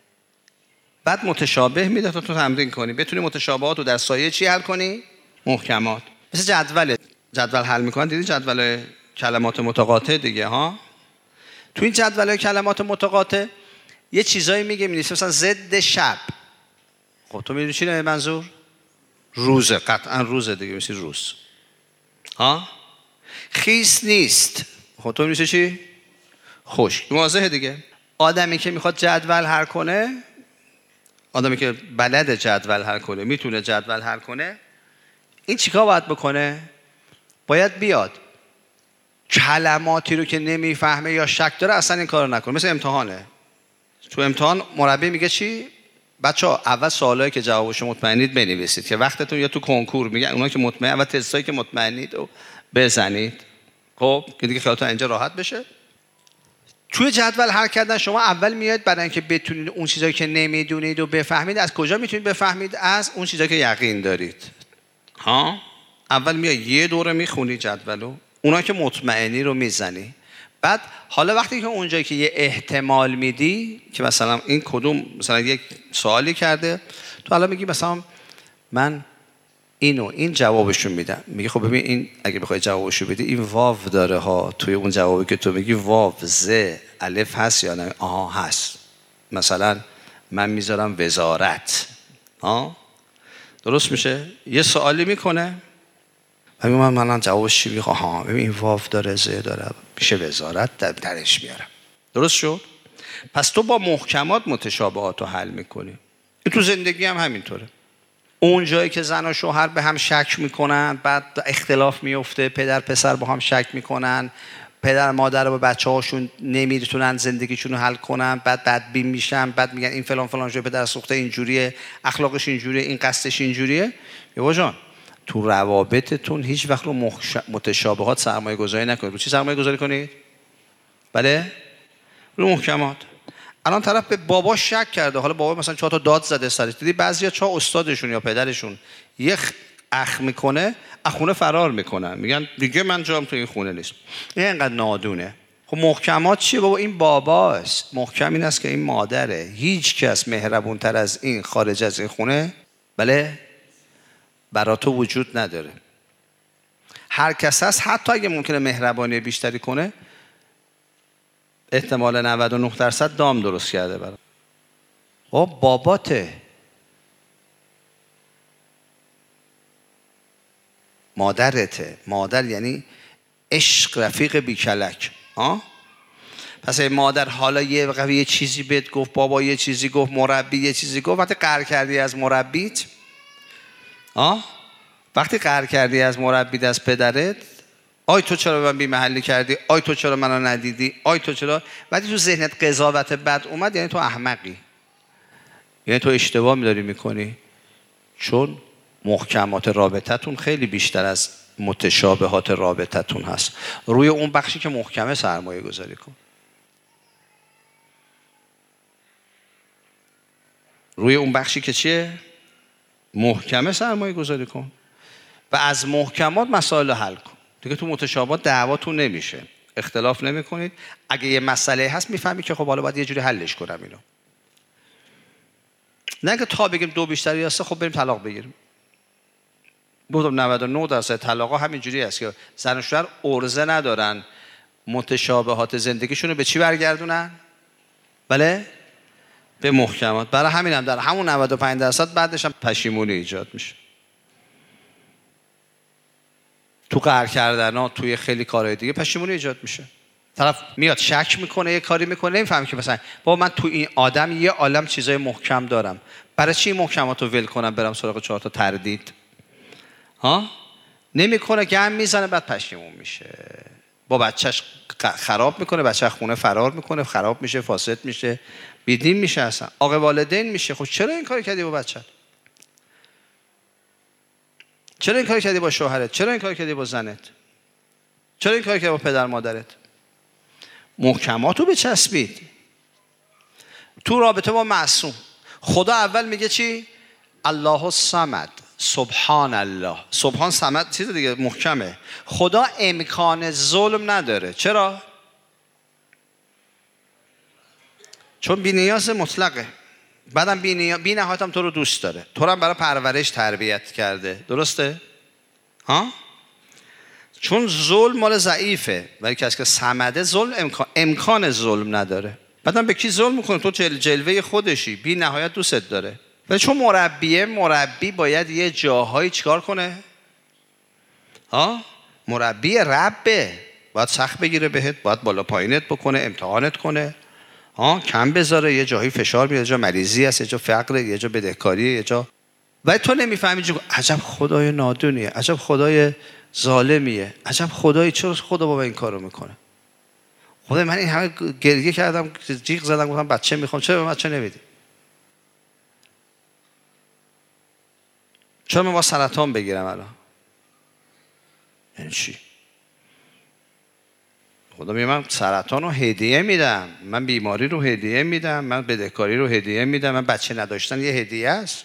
Speaker 1: بعد متشابه میده تا تو تمرین کنی، بتونی متشابهات رو در سایه چی حل کنی؟ محکمات. مثل جدول حل میکنن، دیدی جدول کلمات متقاطع دیگه ها؟ تو این جدول کلمات متقاطع یه چیزایی میگه، می‌نویسه مثلا ضد شب. خب تو میدونی چی منظور؟ روزه، قطعا روزه دیگه، مثل روز. ها؟ خیس نیست. خب تو می‌نویسی چی؟ خشک. واضحه دیگه. آدمی که میخواد جدول حل کنه، آدمی که بلد جدول حل کنه، میتونه جدول حل کنه، این چیکار باید بکنه؟ باید بیاد کلماتی رو که نمیفهمه یا شک داره اصلا این کارو نکنه. مثل امتحانه. تو امتحان مربی میگه چی؟ بچه‌ها اول سوالایی که جوابش مطمئنید بنویسید که وقتتون، یا تو کنکور میگن اونا که مطمئن، اول تستایی که مطمئنید و بزنید. خب که دیگه خیالتون اینجا راحت بشه. توی جدول حل کردن شما اول میاد برای اینکه بتونید اون چیزایی که نمیدونید و بفهمید. از کجا میتونید بفهمید؟ از اون چیزایی که یقین دارید. ها؟ اول میای یه دوره میخونی جدولو، اونا که مطمئنی رو میزنی. بعد حالا وقتی که اونجایی که یه احتمال میدی که مثلا این کدوم، مثلا یک سوالی کرده، تو حالا میگی مثلا من این جوابشون میدم. میگه خب ببین این اگه بخوای جوابشو بدی این واو داره ها، توی اون جوابی که تو میگی واو ز الف هست یا نه؟ آها هست. مثلا من میذارم وزارت. ها درست میشه. یه سوالی میکنه، ببین من جوابش چی؟ میگه ها ببین این واو داره ز داره، میشه وزارت، درش میارم. درست شد. پس تو با محکمات متشابهات رو حل میکنی. این تو زندگی هم همینطوره. اون جایی که زن و شوهر به هم شک میکنن، بعد اختلاف میفته، پدر پسر با هم شک میکنن، پدر مادر با بچه‌هاشون نمیتونن زندگیشون رو حل کنن، بعد بدبین میشن، بعد میگن این فلان فلان شده، پدر سوخته اینجوریه، اخلاقش اینجوریه، این قصدش اینجوریه. بابا جان تو روابطتون هیچ وقت رو متشابهات سرمایه گذاری نکنید. رو چی سرمایه گذاری کنید؟ بله؟ رو محکمات. الان طرف به باباش شک کرده، حالا بابا مثلا 4 تا داد زده سرش، دیدی بعضیا چا استادشون یا پدرشون یه اخ میکنه، از خونه فرار میکنن، میگن دیگه من جام تو این خونه نیست. این انقدر نادونه. خب محکمات چیه بابا؟ این باباست. محکم این است که این مادره. هیچ کس مهربونتر از این خارج از این خونه بله برا تو وجود نداره. هر کس هست، حتی اگه ممکنه مهربانی بیشتری کنه، احتمال 99% دام درست کرده برای باباته. مادرته. مادر یعنی عشق، رفیق بیکلک. پس این مادر حالا یه چیزی بهت گفت، بابا یه چیزی گفت، مربی یه چیزی گفت، وقتی قهر کردی از مربیت، وقتی قهر کردی از مربیت، از پدرت، آی تو چرا من بی محلی کردی، آی تو چرا منو ندیدی، آی تو چرا، وقتی تو ذهنت قضاوت بد اومد، یعنی تو احمقی، یعنی تو اشتباه می‌داری میکنی. چون محکمات رابطتون خیلی بیشتر از متشابهات رابطتون هست. روی اون بخشی که محکمه سرمایه گذاری کن. روی اون بخشی که چیه؟ محکمه سرمایه گذاری کن و از محکمات مسائل حل کن. دیگه تو متشابهات دعواتون نمیشه، اختلاف نمی کنید. اگه یه مسئله هست میفهمی که خب حالا باید یه جوری حلش کنم اینو. نه که تا بگیم 2 بیشتر یا 3 خب بریم طلاق بگیریم. گفتم 99% طلاقا همین جوری است که زن و شوهر عرضه ندارن متشابهات زندگیشون رو به چی برگردونن؟ بله؟ به محکمات. برای همین هم در همون 95% بعدش هم پشیمونی ایجاد میشه. تو قهر کردن ها، توی خیلی کارهای دیگه پشیمونی ایجاد میشه. طرف میاد شک میکنه، یه کاری میکنه، نمیفهمی که مثلا بابا من تو این آدم یه عالم چیزای محکم دارم، برای چی این محکماتو ول کنم برم سراغ 4 تا تردید؟ نمیکنه، گم میزنه، بعد پشیمون میشه. با بچهش خراب میکنه، بچه خونه فرار میکنه، خراب میشه، فاسد میشه، بیدین میشه، اصلا عاق والدین میشه. خب چرا این کار کردی با بچت؟ چرا این کار کردی با شوهرت؟ چرا این کار کردی با زنت؟ چرا این کار کردی با پدر مادرت؟ محکماتو بچسبید. تو رابطه با معصوم خدا اول میگه چی؟ الله الصمد، سبحان الله. سبحان صمد چیز دیگه محکمه. خدا امکان ظلم نداره. چرا؟ چون بی‌نیاز مطلقه. بعدم بی نهایت هم تو رو دوست داره، تو رو هم برای پرورش تربیت کرده. درسته؟ ها؟ چون ظلم مال ضعیفه، ولی کسی که صمده ظلم امکان ظلم نداره. بعدم به کی ظلم میکنه؟ تو جلوه خودشی، بی نهایت دوستت داره. ولی چون مربی باید یه جاهایی چیکار کنه؟ ها؟ مربی ربه، باید سخت بگیره بهت، باید بالا پایینت بکنه، امتحانت کنه، ها، کم بذاره، یه جایی فشار میاد، یه جا مریضی است، یه جا فقره، یه جا بدهکاریه، یه جا. و تو نمیفهمی عجب خدای نادونیه، عجب خدای ظالمیه، عجب خدایی، چرا خدا بابا این کارو میکنه؟ خدا من این همه گریه کردم، جیغ زدم، گفتم بچه میخوام، چرا به بچه نمیدی؟ چرا من با سرطان بگیرم الان؟ یعنی چی؟ خدا میگه من سرطان رو هدیه میدم، من بیماری رو هدیه میدم، من بدهکاری رو هدیه میدم، من بچه نداشتن یه هدیه است.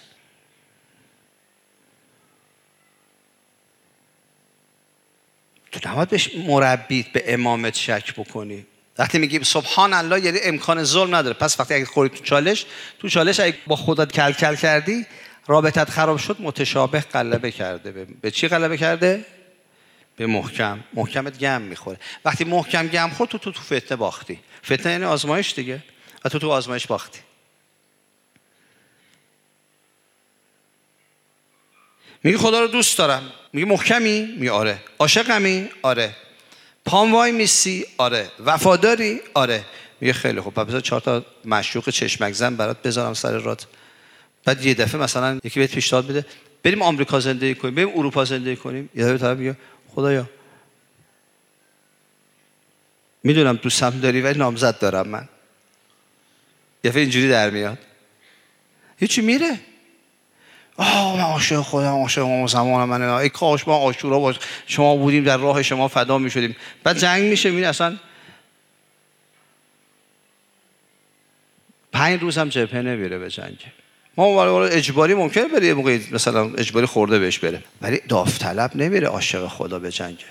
Speaker 1: تو نباید به مربیت، به امامت شک بکنی. وقتی میگی سبحان الله یعنی امکان ظلم نداره. پس وقتی اگه خوری تو چالش اگه با خودت کل کردی، رابطت خراب شد، متشابه غلبه کرده. به چی غلبه کرده؟ به محکمت گم میخوره. وقتی محکم گم خورد تو فتنه باختی. فتنه یعنی آزمایش دیگه، و تو آزمایش باختی. میگی خدا رو دوست دارم، میگی محکمی؟ میگی آره. عاشقمی؟ آره. پام وای میسی؟ آره. وفاداری؟ آره. میگه خیلی خوب، بذار 4 تا معشوق چشمک زن برات بذارم سر رات. بعد یه دفعه مثلا یکی بهت پیشنهاد بده بریم آمریکا زندگی کنیم، بریم اروپا زندگی کنیم. یه دفعه طرف میگه خدایا میدونم دوستم داری ولی نامزد دارم من. یه دفعه اینجوری در میاد، هیچی میره. من عاشق خودم، عاشق امام زمانم، من ای کاش ما عاشورا باش شما بودیم، در راه شما فدا میشدیم. بعد جنگ میشه، میبینی اصلا 5 روز هم جبهه نمیره به جنگ. ما اجباری ممکنه بره، یه موقع مثلا اجباری خورده بهش بره، ولی داوطلب نمیره عاشق خدا به جنگ.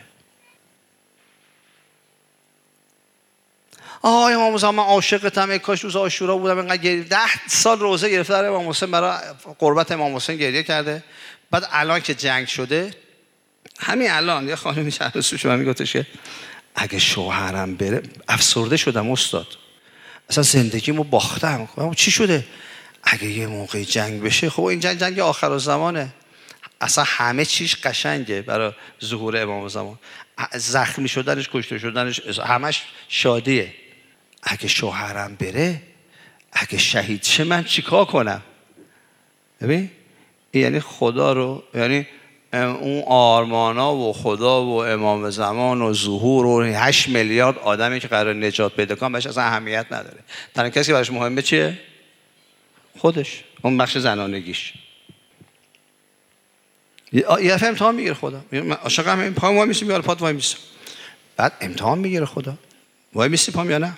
Speaker 1: امام زمان من عاشقتم، ای کاش روز عاشورا بودم. اینقدر 10 سال روزه گرفته داره امام حسین، برای قربت امام حسین گریه کرده. بعد الان که جنگ شده، همین الان یه خانمی چند روز پیش من میگفتش که اگه شوهرم بره افسرده شدم استاد، اصلا زندگیمو باختم. چی شده؟ اگه یه موقع جنگ بشه، خب این جنگ آخرالزمانه، اصلا همه چیش قشنگه برای ظهور امام زمان، زخمی شدنش، کشته شدنش، همش شادیه. اگه شوهرم بره، اگه شهید شه، من چیکار کنم؟ ببین یعنی خدا رو، یعنی اون آرمانا و خدا و امام زمان و ظهور و 8 میلیارد آدمی که قرار نجات پیدا کنن بهش اصلا اهمیت نداره. تنها کسی که براش مهمه چیه؟ خودش، اون بخش زنانگیش. یه دفعه امتحان میگیره خدا. من عاشقم، این پام وای میسیم یا پات وای میسم. بعد امتحان میگیره خدا، وای میسی پام یا نه؟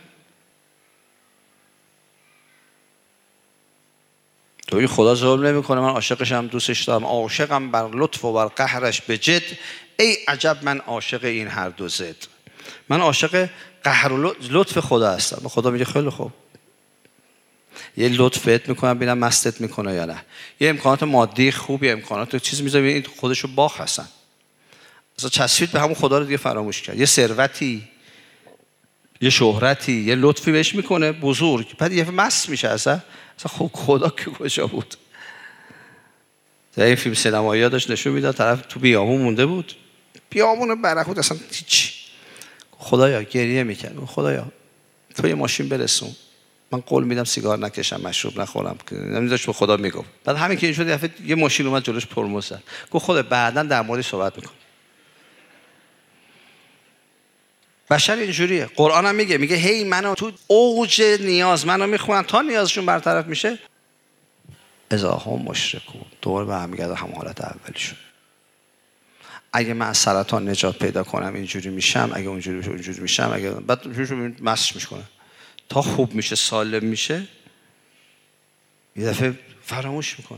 Speaker 1: تو این خدا ظلم نمیکنه، من عاشقشم، دوستش دارم، عاشقم بر لطف و بر قهرش به جد، ای عجب من عاشق این هر دو زد. من عاشق قهر و لطف خدا هستم. خدا میگه خیلی خوب، یه لطف بهت میکنم ببینم مستت میکنه یا نه. یه امکانات مادی خوبی، امکانات چیز میذاره، این خودشو باخ هستن. اصلا چسبید به همون خدا رو دیگه فراموش کرد. یه ثروتی، یه شهرتی، یه لطفی بهش میکنه بزرگ، بعد یه مست میشه. اصلا خب خدا که کجا بود؟ در این فیلم سینمایی داشت نشون میداد طرف تو بیابون مونده بود، بیابون برهوت، اصلا هیچ. خدایا گریه میکرد، خدایا تو یه ماشین برسون، من قول میدم سیگار نکشم، مشروب نخورم. نمیذاش به خدا میگفت. بعد همین که این شد یه ماشین اومد جلوش ترمز زد، گفت خدا بعداً در موردش صحبت میکنم. بشر اینجوریه. قرآن هم میگه هی منو تو اوج نیاز منو میخونن تا نیازشون برطرف میشه اذا هم مشرکون دور به هم میگردن هم حالت اولیشون. اگه من از سرطان نجات پیدا کنم اینجوری میشم، اگه اونجوری میشم، اگه بعد مسخ میکنه تا خوب میشه سالم میشه یه دفعه فراموش میکنه.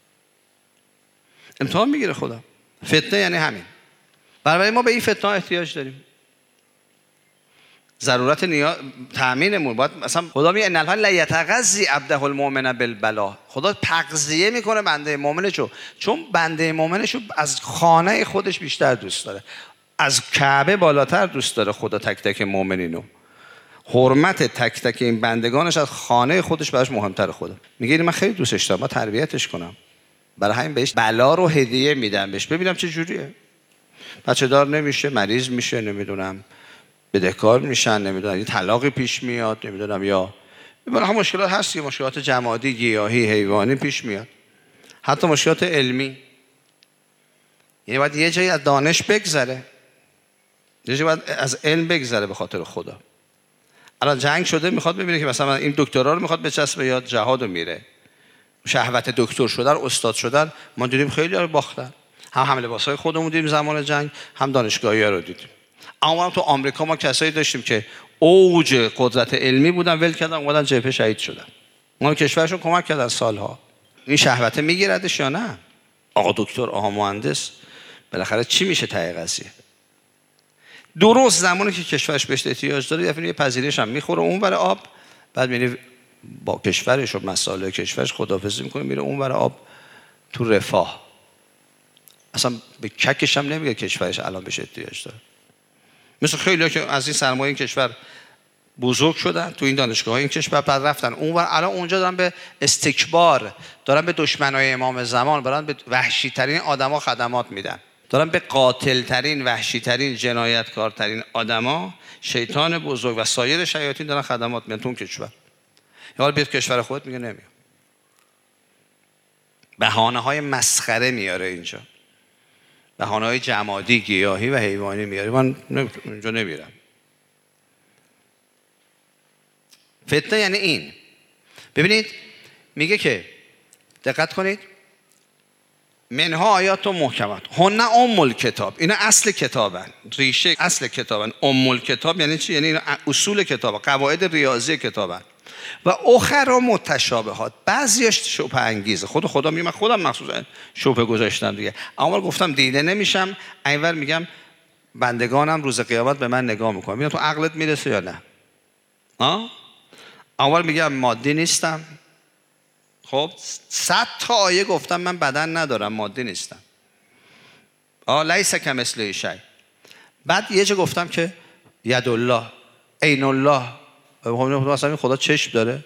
Speaker 1: امتحان میگیره خدا. فتنه یعنی همین. برای ما به این فتنه احتیاج داریم. ضرورت نیاز تامینمون باید مثلا خدا میگه ان الله لا یتغذی عبده المؤمن بالبلا. خدا تغذیه میکنه بنده مؤمنشو، چون بنده مؤمنشو از خانه خودش بیشتر دوست داره، از کعبه بالاتر دوست داره خدا تک تک مؤمنینو. حرمت تک تک این بندگانش از خانه خودش براش مهمتره. خدا میگه من خیلی دوستش دارم، ما تربیتش کنم، برای همین بهش بلا رو هدیه میدم بهش، ببینم چه جوریه. بچه دار نمیشه، مریض میشه، نمیدونم بدهکار میشن، نمیدونم یه طلاقی پیش میاد، نمیدونم یا هم مشکلات هست، مشکلات جمادی، گیاهی، حیوانی پیش میاد، حتی مشکلات علمی. یعنی باید یه جایی از دانش بگذره، یه جایی باید از علم بگذره به خاطر خدا. الان جنگ شده میخواد ببینه که مثلا این دکترا رو میخواد بچسبه یا جهادو میره. شهوت دکتر شدن، استاد شدن، ما دیدیم خیلی ها باختن. هم لباسای خودمون دیدیم زمان جنگ، هم دانشگاهی‌ها رو دیدیم. اما تو آمریکا ما کسایی داشتیم که اوج قدرت علمی بودن، ول کردن اومدن جبهه شهید شدن. ما کشورشون کمک کردن سالها. این شهوت میگیردش یا نه؟ آقا دکتر، آقا مهندس، بالاخره چی میشه ته قضیه؟ درست زمانی که کشورش بهش احتیاج داره یه پذیرش هم میخوره اون ور آب، بعد میره با کشورش و مسائل کشورش خداحافظی میکنه، میره اون ور آب تو رفاه. اصلا به ککش هم نمیگه کشورش الان بهش احتیاج داره. مثل خیلی‌ها که از این سرمایه این کشور بزرگ شدن تو این دانشگاه این کشور، بعد رفتن اونور، الان اونجا دارن به استکبار، دارن به دشمنای امام زمان، دارن به وحشی ترین آدما خدمات میدن، دارن به قاتل ترین، وحشی ترین، جنایتکارترین آدما، شیطان بزرگ و سایر شیاطین دارن خدمات میدن تو اون کشور. یا بیاد کشور خودت میگه نمیام. بهانه‌های مسخره میاره اینجا، بهانه‌های جمادی، گیاهی و حیوانی میاره. من اونجا نمیرم. فتنه یعنی این. ببینید میگه که دقت کنید، منها آیات و محکمات هن ام الکتاب، اینا اصل کتابن، ریشه اصل کتابن. ام الکتاب یعنی چی؟ یعنی اینا اصول کتابن، قواعد ریاضی کتابن. و اخر متشابهات، بعضیاش شبهه انگیزه. خدا میگه من خودم مخصوصا شبهه گذاشتم دیگه، اول گفتم دیده نمیشم، اینور میگم بندگانم روز قیامت به من نگاه میکنن، ببین تو عقلت میرسه یا نه. اول میگم مادی نیستم، خب 100 تا آیه گفتم من بدن ندارم، مادی نیستم، لیس کمثله شیء. بعد یه جا گفتم که ید الله، عین الله، مثلا خدا چشم داره،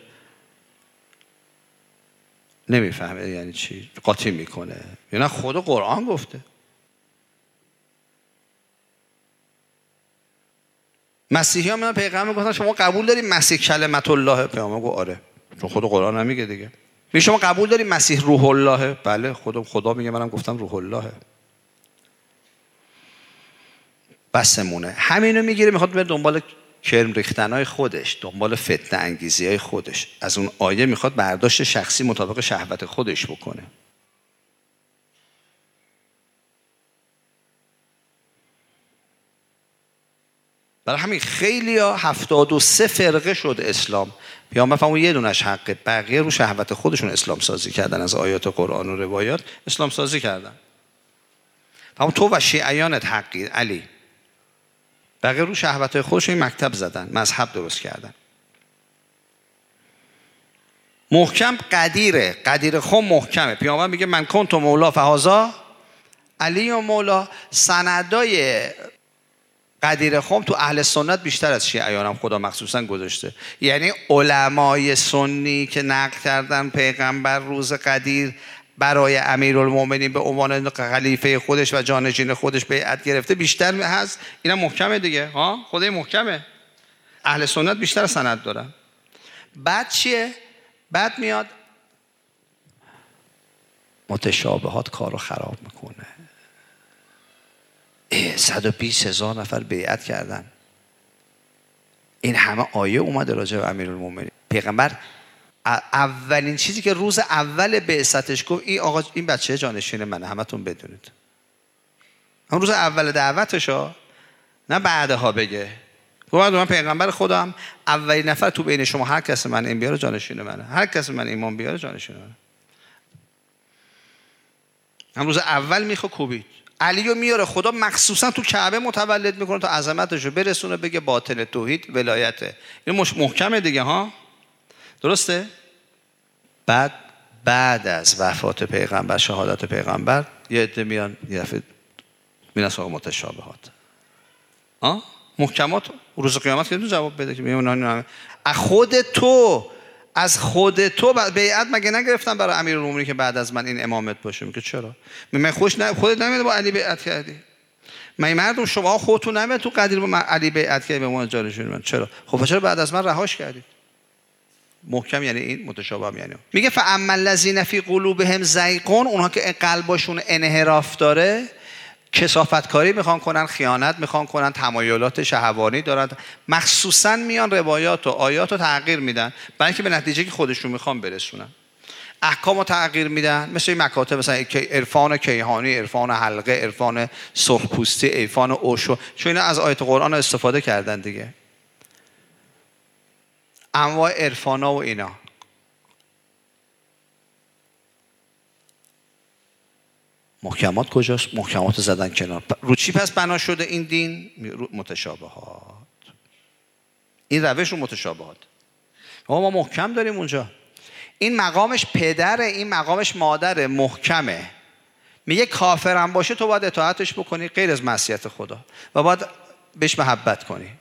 Speaker 1: نمیفهمه یعنی چی، قاطی میکنه. یعنی خدا قرآن گفته. مسیحی ها میان پیغمبر گفتن شما قبول دارید مسیح کلمت الله؟ پیغمبر گفت آره، چون خدا قرآن نمیگه دیگه. میگه شما قبول دارید مسیح روح الله؟ بله، خدا میگه منم گفتم روح الله. بسمونه همینو میگیره، میخواد بره دنبال کرم ریختنهای خودش، دنبال فتنه انگیزیهای خودش. از اون آیه میخواد برداشت شخصی مطابق شهوت خودش بکنه. برای همین خیلی ها 73 فرقه شد اسلام. پیامبر فرمود یه دونش حقه، بقیه رو شهوت خودشون اسلام سازی کردن، از آیات قرآن و روایات اسلام سازی کردن. فرمود تو و شیعیانت حقی علی، بقیه رو شهوت خودشون مکتب زدن، مذهب درست کردن. محکم قدیر خم محکمه. پیامبر میگه من کنت مولا فهذا علی و مولا. سندای قدیر خم تو اهل سنت بیشتر از شیعیان هم خدا مخصوصا گذاشته. یعنی علمای سنی که نقل کردن پیغمبر روز قدیر برای امیرالمومنین به عنوان خلیفه خودش و جانشین خودش بیعت گرفته بیشتر هست. اینا محکمه دیگه، خدای محکمه. اهل سنت بیشتر سند دارن. بعد چیه؟ بعد میاد متشابهات کارو خراب میکنه. 120,000 نفر بیعت کردن. این همه آیه اومده راجع به امیرالمومنین. پیغمبر اولین چیزی که روز اول بعثتش گفت این آقا این بچه جانشین منه، همتون بدونید. اون روز اول دعوتش ها، نه بعدها بگه. گفت من پیغمبر خودم، اولین نفر تو بین شما هر کس من این بیاره جانشین منه، هر کس من ایمان بیاره جانشین منه. هم روز اول میخواد کوبید. علیو میاره خدا مخصوصا تو کعبه متولد میکنه تا عظمتشو برسونه، بگه باطن توحید ولایته. این محکمه دیگه ها، درسته؟ بعد از وفات پیغمبر، شهادت پیغمبر، یه عده میان یه دفعه میرن سراغ متشابهات. محکمات روز قیامت که جواب بده که میگن از خود تو بیعت مگه نگرفتن برای امیرالمومنین که بعد از من این امامت باشه؟ میگه چرا؟ من خودت نمیده با علی بیعت کردی؟ من مردم شما خودتون نمیده تو قدیر با علی بیعت کردی به ما جانشین من؟ چرا؟ خب چرا بعد از من رهاش کردید؟ محکم یعنی این، متشابه یعنی میگه فاما الذین فی قلوبهم زیغ، اونها که قلبشون انحراف داره، کثافتکاری میخوان کنن، خیانت میخوان کنن، تمایلات شهوانی دارن، مخصوصا میان روایات و آیات رو تغییر میدن برای اینکه به نتیجه که خودشون میخوان برسونن. احکام رو تغییر میدن، مثل این مکاتب مثلا عرفان کیهانی، عرفان حلقه، عرفان سرخپوستی، عرفان اوشو، چون اینا از آیات قرآن استفاده کردن دیگه. انواع عرفانا و اینا. محکمات کجاست؟ محکمات زدن کنار. رو چی پس بنا شده این دین؟ متشابهات. این روش رو متشابهات. ما محکم داریم اونجا. این مقامش پدره، این مقامش مادره، محکمه. میگه کافرم باشه تو باید اطاعتش بکنی غیر از معصیت خدا و باید بهش محبت کنی.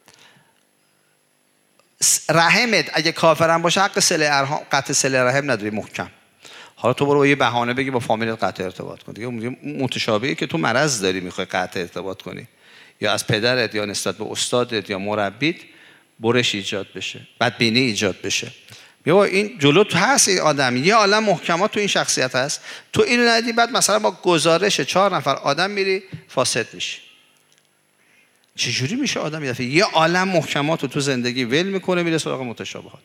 Speaker 1: رحمت اگه کافرم باشه حق قطع صله رحم نداری، محکم. حالا تو برو یه بهانه بگی با فامیلت قطع ارتباط کن، دیگه متشابهه که تو مرض داری میخوای قطع ارتباط کنی، یا از پدرت یا نسبت به استادت یا مربیت برش ایجاد بشه، بدبینی ایجاد بشه. بیا این جلوت هست، این آدم یه عالم محکمات تو این شخصیت هست، تو اینو ندیدی، بعد مثلا با گزارش 4 نفر آدم میری فاسد میشی. چجوری میشه آدم یه دفعه یه عالم محکمات رو تو زندگی ول میکنه میره سراغ متشابهات؟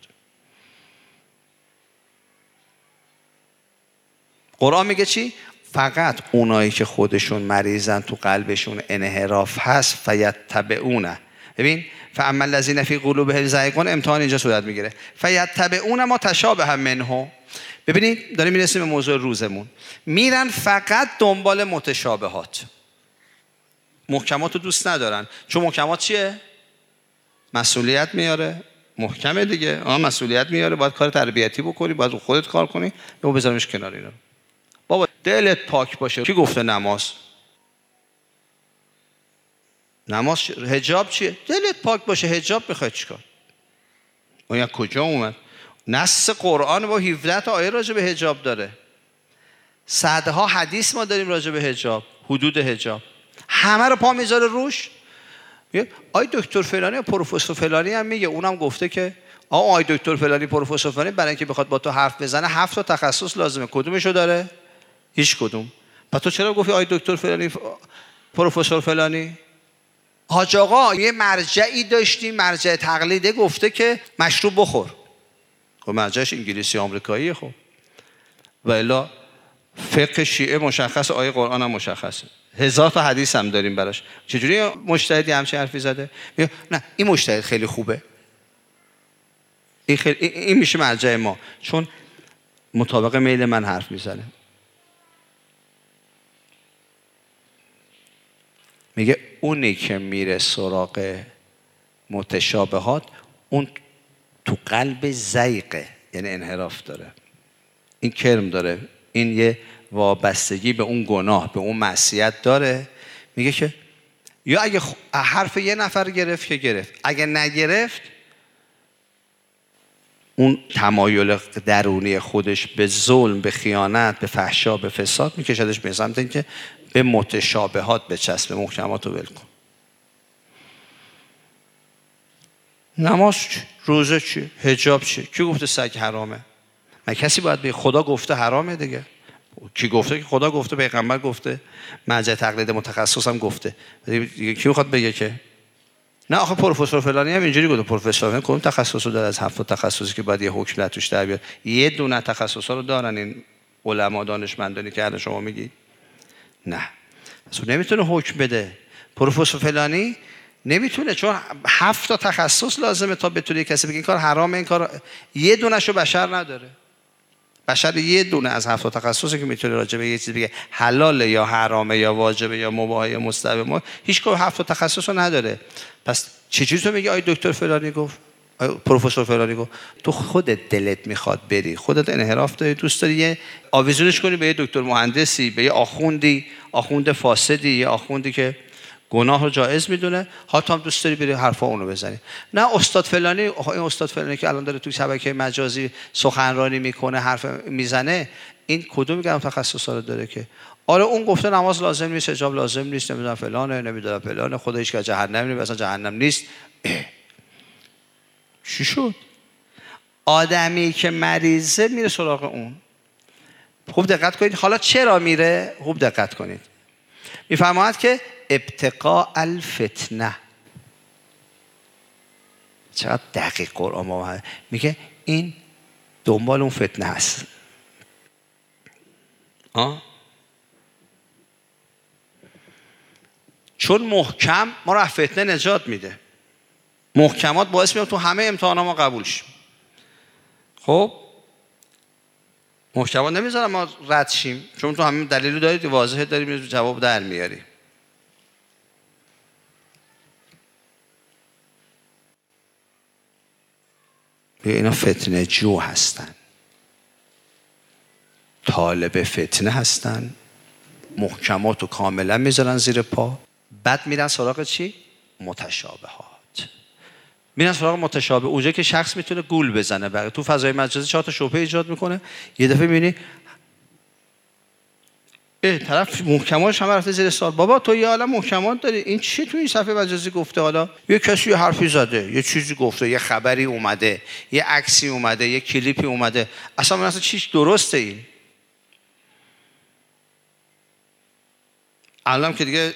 Speaker 1: قرآن میگه چی؟ فقط اونایی که خودشون مریضن، تو قلبشون انحراف هست، فیتبعونه. ببین فاما الذین فی قلوبهم زیغ، امتحان اینجا صورت میگیره. فیتبعون ما تشابه منه. ببینید داریم میرسیم به موضوع روزمون. میرن فقط دنبال متشابهات. محکمات رو دوست ندارن، چون محکمات چیه؟ مسئولیت میاره. محکمه دیگه، مسئولیت میاره، باید کار تربیتی بکنی، باید خودت کار کنی، یا بذاریمش کنار. اینا بابا دلت پاک باشه. کی گفته نماز؟ حجاب چیه؟ دلت پاک باشه، حجاب میخوای چیکار؟ اون کجا اومد؟ نص قرآن با 17 تا آیه راجع به حجاب داره. صدها حدیث ما داریم راجع به حجاب، حدود حجاب. همه رو پا میذاره روش. آی دکتر فلانی پروفسور فلانی هم میگه، اونم گفته که آی دکتر فلانی پروفسور فلانی برای اینکه بخواد با تو حرف بزنه 7 تا تخصص لازمه، کدومشو داره؟ هیچ کدوم. پس تو چرا گفتی آی دکتر فلانی پروفسور فلانی؟ حاج آقا یه مرجعی داشتیم، مرجع تقلیده، گفته که مشروب بخور. خب مرجعش انگلیسی آمریکاییه. خب و الا فقه شیعه مشخص، آیه قرآن هم مشخصه، 1000 تا حدیث هم داریم براش. چجوری مجتهدی همچین حرفی زده؟ نه این مجتهد خیلی خوبه، این میشه مرجع ما، چون مطابق میل من حرف میزنه. میگه اونی که میره سراغ متشابهات اون تو قلب زیغه، یعنی انحراف داره، این کرم داره، این یه وابستگی به اون گناه، به اون معصیت داره. میگه که یا اگه حرف یه نفر گرفت که گرفت، اگه نگرفت اون تمایل درونی خودش به ظلم، به خیانت، به فحشا، به فساد میکشدش به سمت اینکه به متشابهات بچسبه، محکمات رو ول کن. نماز چی؟ روزه چی؟ حجاب چی؟ کی گفته سگ حرامه؟ من کسی باید به خدا گفته حرامه دیگه؟ کی گفته که خدا گفته، پیغمبر گفته، مرجع تقلید متخصص هم گفته، دیگه کی میخواد بگه که نه آخه پروفسور فلانی هم اینجوری گفت. پروفسور فلانی کدوم تخصصو داره از 7 تخصصی که باید یه حکم توش در بیاد؟ یه دونه تخصصا رو دارن این علما دانشمندانی که الان شما میگی؟ نه. اصلا نمیتونه حکم بده. پروفسور فلانی نمیتونه، چون 7 تخصص لازمه تا بتونه کسی بگه این کار حرامه، این کار یه دونهشو بشر نداره. بشر یه دونه از 7 تخصصی که میتونه راجع به یه چیز بگه حلاله یا حرامه یا واجبه یا مباحه یا مستحبه، هیچ کدوم 7 تخصصو نداره. پس چجوری تو میگی آی دکتر فلانی گفت، آی پروفسور فلانی گفت؟ تو خودت دلت میخواد بری، خودت انحراف داری، دوست داری یه آویزونش کنی به یه دکتر مهندسی، به یه آخوندی، آخوند فاسدی، یه آخوندی که گناه رو جایز میدونه، حتی هم دوست داری بری حرفا اونو بزنی. نه استاد فلانی، این استاد فلانی که الان داره توی شبکه مجازی سخنرانی میکنه، حرف میزنه، این کدوم میگم تخصصا رو داره که آره اون گفته نماز لازم نیست، حجاب لازم نیست، نمیدونم فلانه، نمیدونم فلانه، خدا هیچ که جهنم نمیره، اصلا جهنم نیست. چی شد؟ آدمی که مریضه میره سراغ اون. خوب دقت کنید. حالا چرا میره؟ خوب دقت کنید. میفرماید که ابتقاء الفتنه. چقدر دقیق قرآن میگه این دنبال اون فتنه هست. چون محکم ما رو از فتنه نجات میده. محکمات باعث میشه تو همه امتحانا ما قبول شیم. خب محکمات نمیذارم ما رد شیم، چون تو همه دلیلی دارید واضحه، داریم جواب در میاری. اینا فتنه جو هستن، طالب فتنه هستن، محکمات رو کاملا میذارن زیر پا، بعد میرن سراغ چی؟ متشابهات. میرن سراغ متشابه، اونجا که شخص میتونه گول بزنه برای تو فضای مجازی 4 تا شبهه ایجاد میکنه، یه دفعه میبینی طرف محکماتش هم رفته زیر سوال. بابا تو یه عالم محکمات داری، این چی تو این صفحه مجازی گفته؟ حالا یه کسی یه حرفی زده، یه چیزی گفته، یه خبری اومده، یه عکسی اومده، یه کلیپی اومده، اصلا چیش درسته؟ این الان که دیگه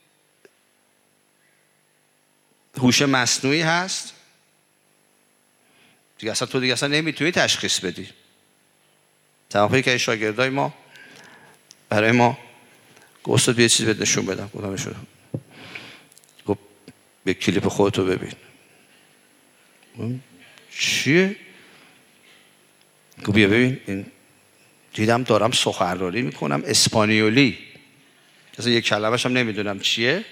Speaker 1: هوش مصنوعی هست دیگه، اصلا تو دیگه اصلا نمیتونی تشخیص بدی. تمام که شاگردای ما برای ما گفت استاد یه چیزی بهت نشون بدم، گفتم نشون. گفت به کلیپ خودتو ببین. چیه؟ گفت بیا ببین، این دیدم دارم سخنرانی میکنم اسپانیولی، اصلا یک کلمه‌ش هم نمیدونم چیه.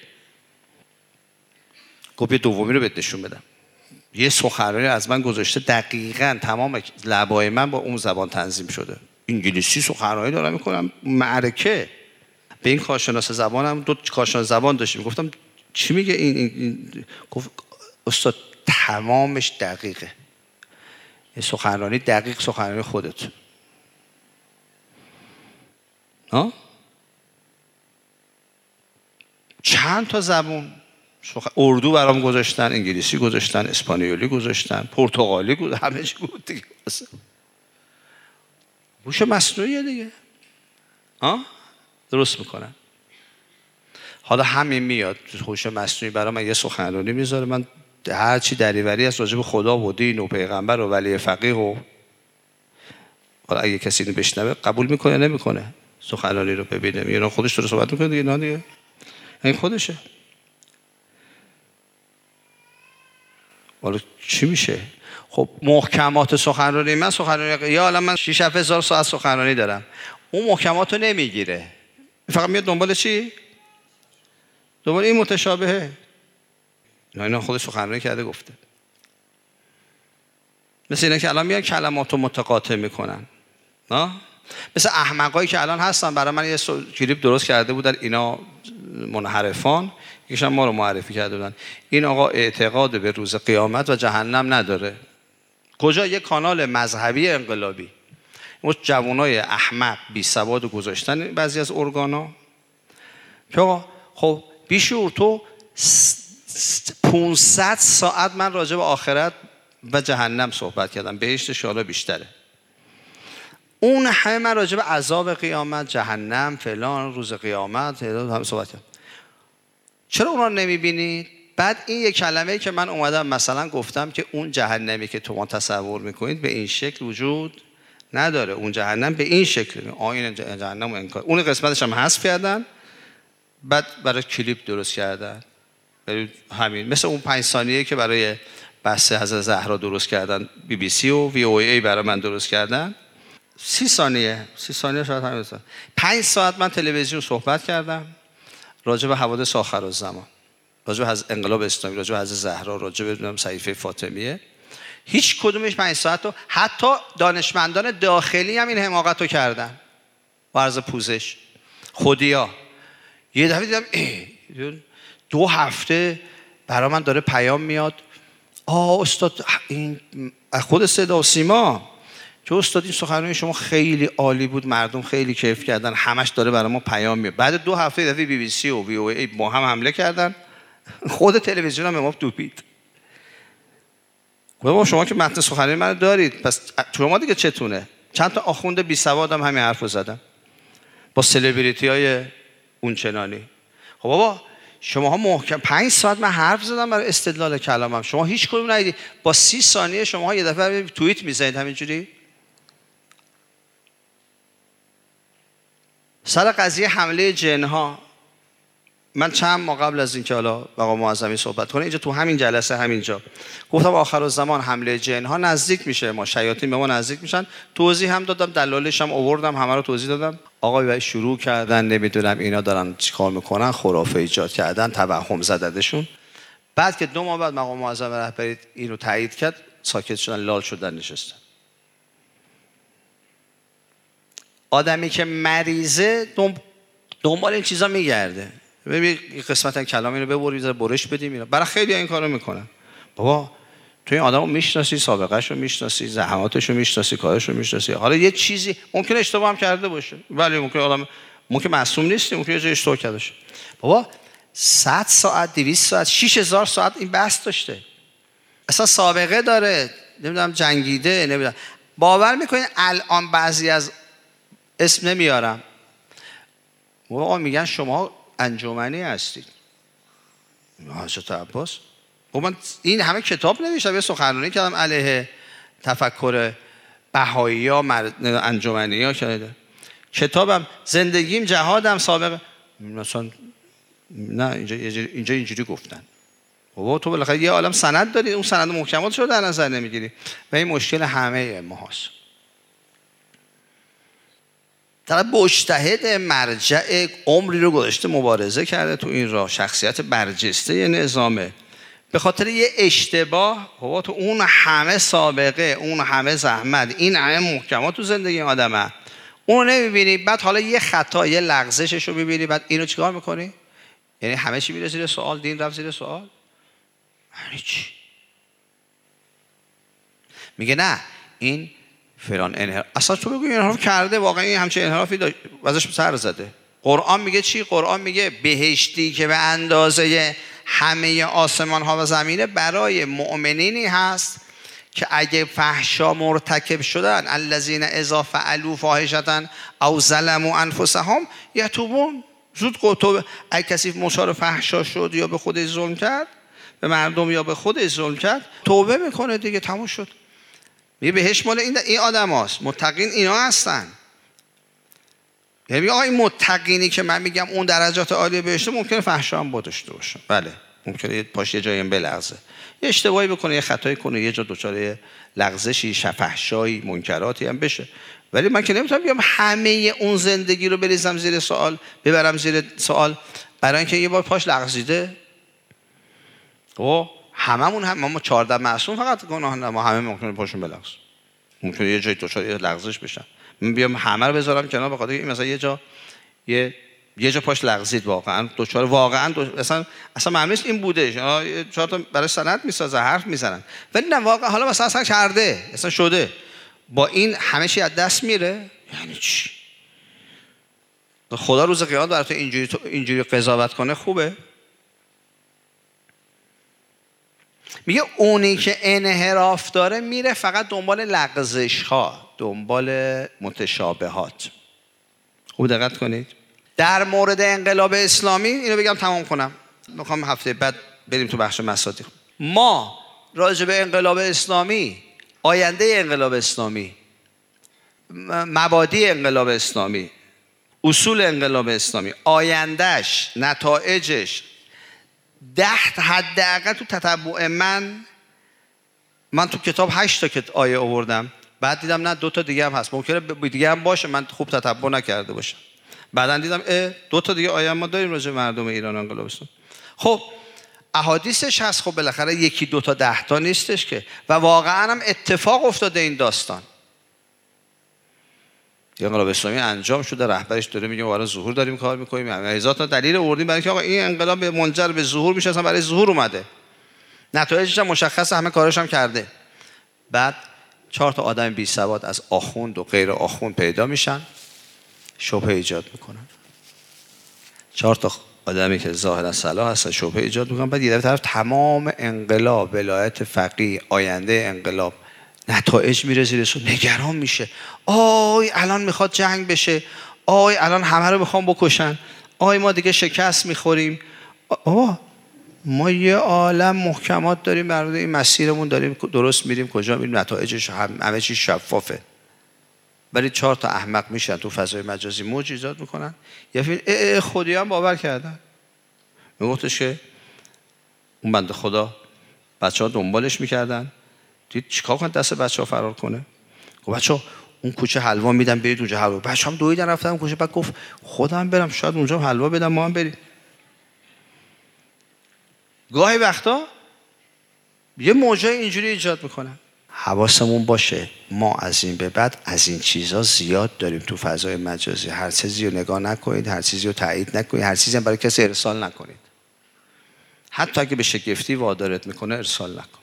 Speaker 1: گفت دومی رو بهت نشون بدم. یه سخنرانی از من گذاشته، دقیقاً تمام لبای من با اون زبان تنظیم شده. انگلیسی سخنرانی دارم میکنم، معرکه. به این کارشناس زبانم 2 کارشناس زبان داشتیم، گفتم چی میگه این؟ گفت استاد تمامش دقیقه، یه سخنرانی دقیق، سخنرانی خودت. چند تا زبان اردو برام گذاشتن، انگلیسی گذاشتن، اسپانیولی گذاشتن، پرتغالی گذاشتن، همه چی بود دیگه. هوش مصنوعیه دیگه. درست میکنن. حالا همین میاد هوش مصنوعی برای من یه سخنرانی میذاره، من هر چی دریوری از راجع به خدا و دین و پیغمبر و ولی فقیه و حالا اگه کسی اینو بشنوه قبول میکنه نمیکنه، سخنرانی رو ببینه میگه خودش رو صحبت میکنه دیگه، نه دیگه این خودشه. حالا چی میشه؟ خب محکمات سخنرانی من، سخنرانی یا حالا من 6-7 هزار ساعت سخنرانی دارم، اون محکمات رو نمیگیره، فقط میاد دنبال چی؟ دنبال این متشابهه. اینا خودش سخنرانی کرده گفته. مثل اینا که الان میان کلمات رو متقاطع میکنن، مثل احمقایی که الان هستن. برای من یه کلیپ درست کرده بودن اینا منحرفان، یکیشون ما رو معرفی کرده بودن. این آقا اعتقاد به روز قیامت و جهنم نداره. کجا؟ یه کانال مذهبی انقلابی. اون جوانای احمق بی سواد گذاشتن بعضی از ارگانا که آقا خب بیشور تو 500 ساعت من راجع به آخرت و جهنم صحبت کردم، بهشتش حالا بیشتره. اون همه من راجع به عذاب قیامت، جهنم، فلان، روز قیامت هم صحبت کردم. چرا اونا رو نمیبینید؟ بعد این یک کلمه‌ای که من اومدم مثلا گفتم که اون جهنمی که تو ما تصور میکنید به این شکل وجود نداره. اون جهنم به این شکل، آیین جهنم انکار. اون قسمتش هم حذف کردن، بعد برای کلیپ درست کردن. همین مثل اون 5 ثانیه که برای بحث حضرت زهرا درست کردن BBC و VOA برای من درست کردن. 30 ثانیه شاید همین. 5 ساعت من تلویزیون صحبت کردم راجع به حوادث آخرالزمان، راجع به انقلاب اسلامی، راجع به حضرت زهرا، راجع به صحیفه فاطمیه. هیچ کدومش 5 ساعت رو، حتی دانشمندان داخلی هم این حماقت رو کردن. ورز پوزش خودیا یه دفعه دیدم 2 هفته برای من داره پیام میاد، استاد این خود صدا و سیما که استاد این سخنرانی شما خیلی عالی بود، مردم خیلی کیف کردن، همش داره برای ما پیام میاد. بعد 2 هفته دفعه BBC و VOA با هم حمله کردن، خود تلویزیون هم به ما دوپید. گفتم شما که متن سخنرانی منو دارید، پس شما دیگه چتونه؟ چند تا آخوند بی سواد هم همین حرفو زدن با سلبریتی‌های اونچنانی. خب بابا شماها محکم 5 ساعت من حرف زدم برای استدلال کلامم، شما هیچ کدوم ندیدی. با 30 ثانیه شماها یه دفعه توییت میزنید همینجوری. سر قضیه حمله جنها من چند ماه قبل از اینکه حالا آقا معظمی صحبت کنه اینجا تو همین جلسه همینجا گفتم آخرالزمان حمله جنها نزدیک میشه، ما شیاطین به ما نزدیک میشن. توضیح هم دادم، دلایلش هم آوردم، همه رو توضیح دادم. آقا وای شروع کردن نمیدونم اینا دارن چیکار میکنن، خرافه ایجاد کردن، توهم زددشون. بعد که 2 ماه بعد مقام معظم رهبری اینو تایید کرد، ساکت شدن، لال شدن، نشستن. آدمی که مریضه دنبال این چیزا میگرده. ببین قسمتا کلام اینو ببرید برش بدیم اینا. برای خیلی این کارو میکنن. بابا تو این آدمو میشناسی، سابقه‌شو میشناسی، زحماتشو میشناسی، کارشو میشناسی. حالا یه چیزی ممکن اشتباه هم کرده باشه، ولی ممکن معصوم نیستی، ممکن یه جای اشتباه کرده باشه. بابا 100 ساعت 200 ساعت 6000 ساعت این بحث داشته، اصلا سابقه داره، نمیدونم جنگیده، نمیدونم. باور میکنین الان بعضی از اسم نمیارم آقا میگن شما انجمنی هستید حضرت عباس. من این همه کتاب نوشتم، یه سخنرانی کردم علیه تفکر بهائی‌ها، انجمنی‌ها کرده، کتابم زندگیم جهادم سابقه مثلا نه اینجا اینجوری گفتن. بابا تو بالاخره یه عالم سند داری، اون سند محکماتش رو در نظر نمیگیری و این مشکل همه ما هست. طرف مجتهد مرجع عمری رو گذاشته مبارزه کرده تو این راه، شخصیت برجسته نظامه، به خاطر یه اشتباه بابا تو اون همه سابقه، اون همه زحمت، این همه محکمات تو زندگی آدمه، اون نمیبینی. بعد حالا یه خطا، یه لغزشش رو ببینی، بعد اینو چیکار میکنی؟ یعنی همه چی میره زیر سوال، دین رفت زیر سوال. یعنی چی؟ میگه نه این فلان انحراف، اصلا تو بگو این انحراف کرده، واقعا این همچین انحرافی ازش سر زده. قرآن میگه چی؟ قرآن میگه بهشتی که به اندازه همه آسمان ها و زمینه برای مؤمنینی هست که اگه فحشا مرتکب شدن، الذین اذا فعلوا فاحشة او ظلموا انفسهم یتوبون، زود توبه. اگه کسی مشار فحشا شد یا به خودش ظلم کرد، به مردم یا به خودش ظلم کرد، توبه میکنه دیگه، تموم شد. میگه بهش مال این آدم هاست، متقین اینا هستن. یعنی این متقینی که من میگم اون درجات عالی بهشته ممکنه فحشا هم داشته باشه، بله ممکنه پاش یه جایی هم بلغزه، یه اشتباهی بکنه، یه خطایی کنه، یه جا دچار لغزشی، فحشایی، منکراتی هم بشه. ولی من که نمیتونم بیام همه اون زندگی رو بریزم زیر سوال، ببرم زیر سوال برای اینکه یه بار پاش لغزیده. هممون هم ما 14 معصوم فقط گناه نه، ما همه ممکنه پاشون بلغز، ممکنه یه جای دچار لغزش بشن. من بیام همه رو بذارم کنار بخاطر این مثلا یه جا پاش لغزید، واقعا دچار اصلا معلوم نیست این بوده، 4 تا برای سند میسازه، حرف میزنن، ولی نه واقعا حالا مثلا اصلا کرده، اصلا شده، با این همه چی از دست میره. یعنی چی؟ خدا روز قیامت برات اینجوری قضاوت کنه خوبه؟ میگه اونی که انحراف داره میره فقط دنبال لغزش ها، دنبال متشابهات. خوب دقت کنید. در مورد انقلاب اسلامی اینو بگم تمام کنم، میخوام هفته بعد بریم تو بخش مصادیق. ما راجع به انقلاب اسلامی، آینده انقلاب اسلامی، مبادی انقلاب اسلامی، اصول انقلاب اسلامی، آیندهش، نتایجش، حداقل تو تتبع من تو کتاب 8 تا آیه آوردم، بعد دیدم نه 2 تا دیگه هم هست، ممکنه دیگه هم باشه من خوب تتبع نکرده باشم. بعداً دیدم 2 تا دیگه آیه ما داریم راجع به مردم ایران انقلاب اسلامی. خب احادیثش هست، خب بالاخره 1 2 تا 10 تا نیستش که، و واقعا هم اتفاق افتاده این داستان. انقلاب اسلامی انجام شده، رهبرش داره میگه ما برای ظهور داریم کار میکنیم، هزار تا دلیل آوردیم برای اینکه آقا این انقلاب منجر به ظهور میشه، اصلا برای ظهور اومده، نتایجش هم مشخصه، همه کارش هم کرده. بعد 4 تا آدم بی سواد از آخوند و غیر آخوند پیدا میشن، شبهه ایجاد میکنن. 4 تا آدمی که ظاهرا صلاح هستن شبهه ایجاد میکنن. بعد یه طرف تمام انقلاب، ولایت فقیه، آینده انقلاب، نتایج میره زیرش، نگران میشه. آی الان میخواد جنگ بشه، آی الان همه رو میخوام بکشن، آی ما دیگه شکست میخوریم. ما یه عالم محکمات داریم برای این مسیرمون، داریم درست میریم کجا میریم، نتایجش همه چیز شفافه. ولی 4 تا احمق میشن تو فضای مجازی موج ایجاد میکنن. یه فیلم خودی هم باور کردن، میگفتش که اون بنده خدا بچه‌ها دنبالش میکردن، دید چیکار کنه دست بچه‌ها فرار کنه. گفت بچه‌ها اون کوچه حلوا میدن برید اونجا حلوا. بچه‌ها هم دویدن رفتن اون کوچه. بعد گفت خودم برم شاید اونجا حلوا بدم ما هم بریم. گاهی وقتا یه موجای اینجوری ایجاد میکنن. حواسمون باشه ما از این به بعد از این چیزا زیاد داریم تو فضای مجازی. هر چیزی رو نگاه نکنید، هر چیزی رو تایید نکنید، هر چیزی هم برای کسی ارسال نکنید. حتی اگه به شگفتی وادارت میکنه ارسال نکن،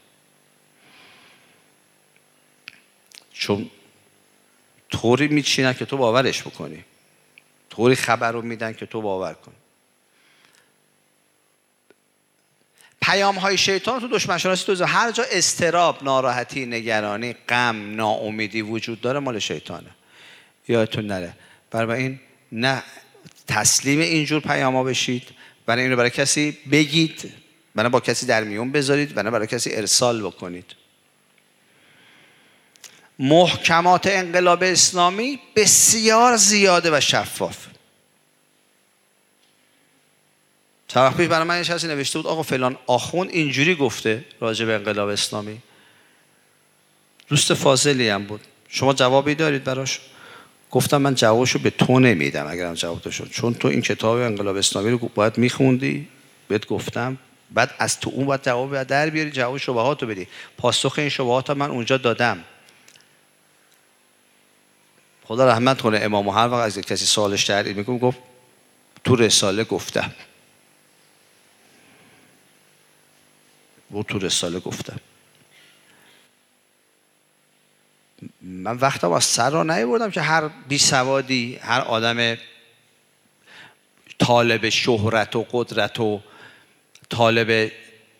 Speaker 1: چون طوری میچینن که تو باورش بکنی، طوری خبر رو میدن که تو باور کن. پیام های شیطان تو دشمن شناسی تو هر جا اضطراب، ناراحتی، نگرانی، غم، ناامیدی وجود داره مال شیطانه. یادتون نره. برای این نه تسلیم اینجور پیام ها بشید، برای این رو برای کسی بگید، برای با کسی در میون بذارید، برای کسی ارسال بکنید. محکمات انقلاب اسلامی بسیار زیاده و شفاف. چند پیش برای من کسی نوشته بود آقا فلان آخوند اینجوری گفته راجع به انقلاب اسلامی. دوست فاضلی هم بود. شما جوابی دارید براش؟ گفتم من جوابشو به تو نمیدم اگرم جواب داشت، چون تو این کتاب انقلاب اسلامی رو باید میخوندی، بهت گفتم، بعد از تو اون باید جواب در بیاری، جواب شبهاتو بدی. پاسخ این شبهات من اونجا دادم. خدا رحمت کنه امامو، هر وقت از کسی سوالش تحلیل میکنم گفت تو رساله گفتم. تو رساله گفتم. من وقتا با سر را نیاوردم که هر بی سوادی، هر آدم طالب شهرت و قدرت و طالب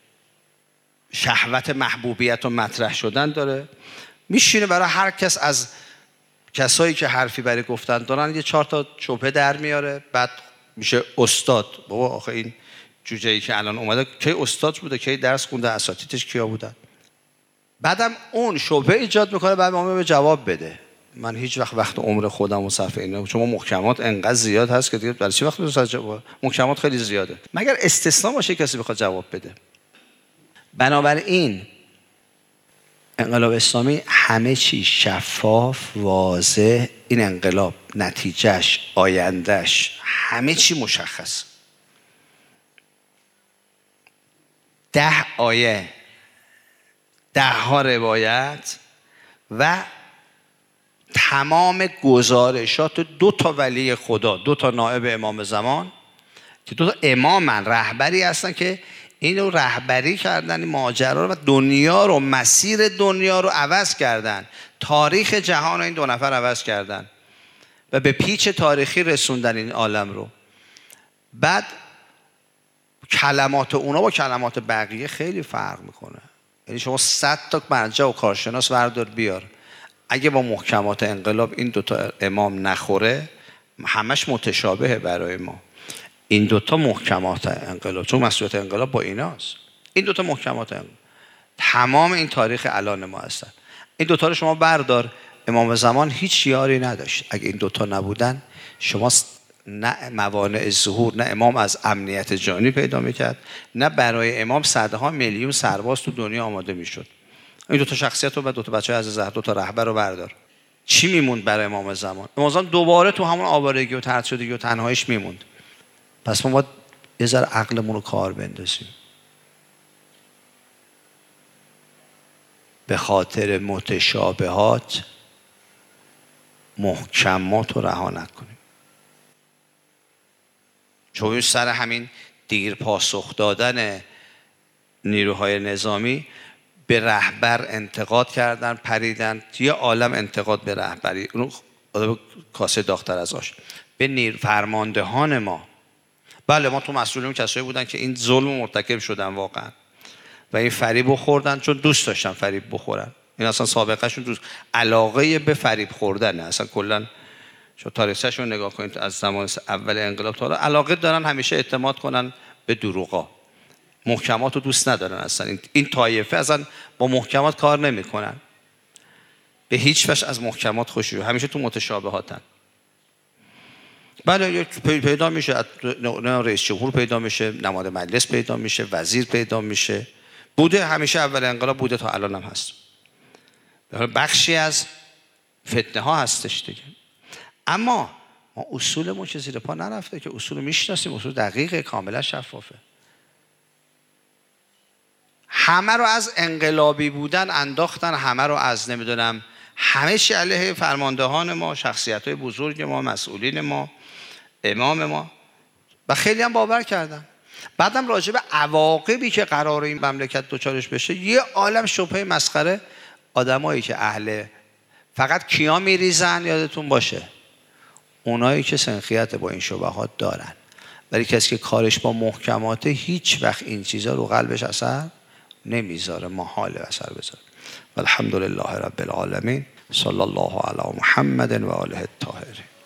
Speaker 1: شهوت محبوبیت و مطرح شدن داره، میشینه برای هر کس از کسایی که حرفی برای گفتن دارن یه 4 تا شبهه در میاره، بعد میشه استاد. بابا آخه این جوجه‌ای که الان اومده کی استاد بوده، کی درس خونده، اساتیدش کیا بودن؟ بعدم اون شبهه ایجاد میکنه، بعد به جواب بده. من هیچ وقت عمر خودم و صفحه اینا، چون محکمات انقدر زیاد هست که دیگه برای چی وقت جواب؟ محکمات خیلی زیاده، مگر استثنا باشه کسی بخواد جواب بده. بنابراین انقلاب اسلامی همه چی شفاف، واضح. این انقلاب نتیجهش، آیندهش، همه چی مشخص. 10 آیه، 10 روایت و تمام گزارشات 2 تا ولی خدا، 2 تا نائب امام زمان که 2 تا امامن، رهبری هستن که اینو رهبری کردن، این ماجرا رو و دنیا رو، مسیر دنیا رو عوض کردن، تاریخ جهان رو این 2 نفر عوض کردن و به پیچ تاریخی رسوندن این عالم رو. بعد کلمات اونا با کلمات بقیه خیلی فرق میکنه. یعنی شما 100 تا مرجع و کارشناس بردار بیار، اگه با محکمات انقلاب این 2 تا امام نخوره، همش متشابهه برای ما. این 2 تا محکمات انقلاب، چون مسئولیت انقلاب با ایناست. این دوتا محکمات هم. تمام این تاریخ الان ما هستن. این دوتا رو شما بردار. امام زمان هیچ یاری نداشت. اگه این دوتا نبودن شما نه موانع ظهور، نه امام از امنیت جانی پیدا میکرد، نه برای امام صدها میلیون سرباز تو دنیا آماده میشد. این دوتا شخصیت رو و دوتا بچه از زهر، دوتا رهبر رو بردار. چی میموند برای امام زمان؟ امام زمان دوباره تو همون آوارگی و طرد شدگی و تنهاییش میموند. پس ما باید یه ذره عقلمون رو کار بندازیم. به خاطر متشابهات محکمات رو رها نکنیم. چون سر همین دیر پاسخ دادن نیروهای نظامی به رهبر انتقاد کردن، پریدن یه عالم انتقاد به رهبری، اونو کاسه داغ‌تر از آش. به فرماندهان ما، بله ما تو مسئولین کسایی بودن که این ظلم مرتکب شدن واقعا و این فریب خوردن چون دوست داشتن فریب بخورن. این اصلا سابقه شون دوست علاقه به فریب خوردنه. اصلا کلا شما تاریخچه‌شون نگاه کنید از زمان اول انقلاب تا حالا علاقه دارن همیشه اعتماد کنن به دروغا. محکمات رو دوست ندارن اصلا. این طایفه اصلا با محکمات کار نمیکنن. به هیچ وجه از محکمات خوشی، همیشه تو متشابهاتن. بله پیدا میشه، رئیس جمهور پیدا میشه، نماینده مجلس پیدا میشه، وزیر پیدا میشه. بوده همیشه اول انقلاب بوده تا الان هم هست. بخشی از فتنه ها هستش دیگه. اما ما اصولمون که زیر پا نرفته که اصول میشناسیم، اصول دقیق کاملا شفافه. همه رو از انقلابی بودن انداختن، همه رو از نمیدونم همه چی علیه فرماندهان ما، شخصیت‌های بزرگ ما، مسئولین ما، امام ما و خیلی هم باور کردن. بعدم راجع به عواقبی که قرار این مملکت دوچارش بشه یه عالم شبهه مسخره. آدمایی که اهل فقط کیا میریزن یادتون باشه، اونایی که سنخیت با این شبهات دارن. ولی کسی که کارش با محکماته هیچ وقت این چیزا رو قلبش اثر نمیذاره، محاله اثر بذاره. والحمدلله رب العالمین. صلی الله علی محمد و آله الطاهرین.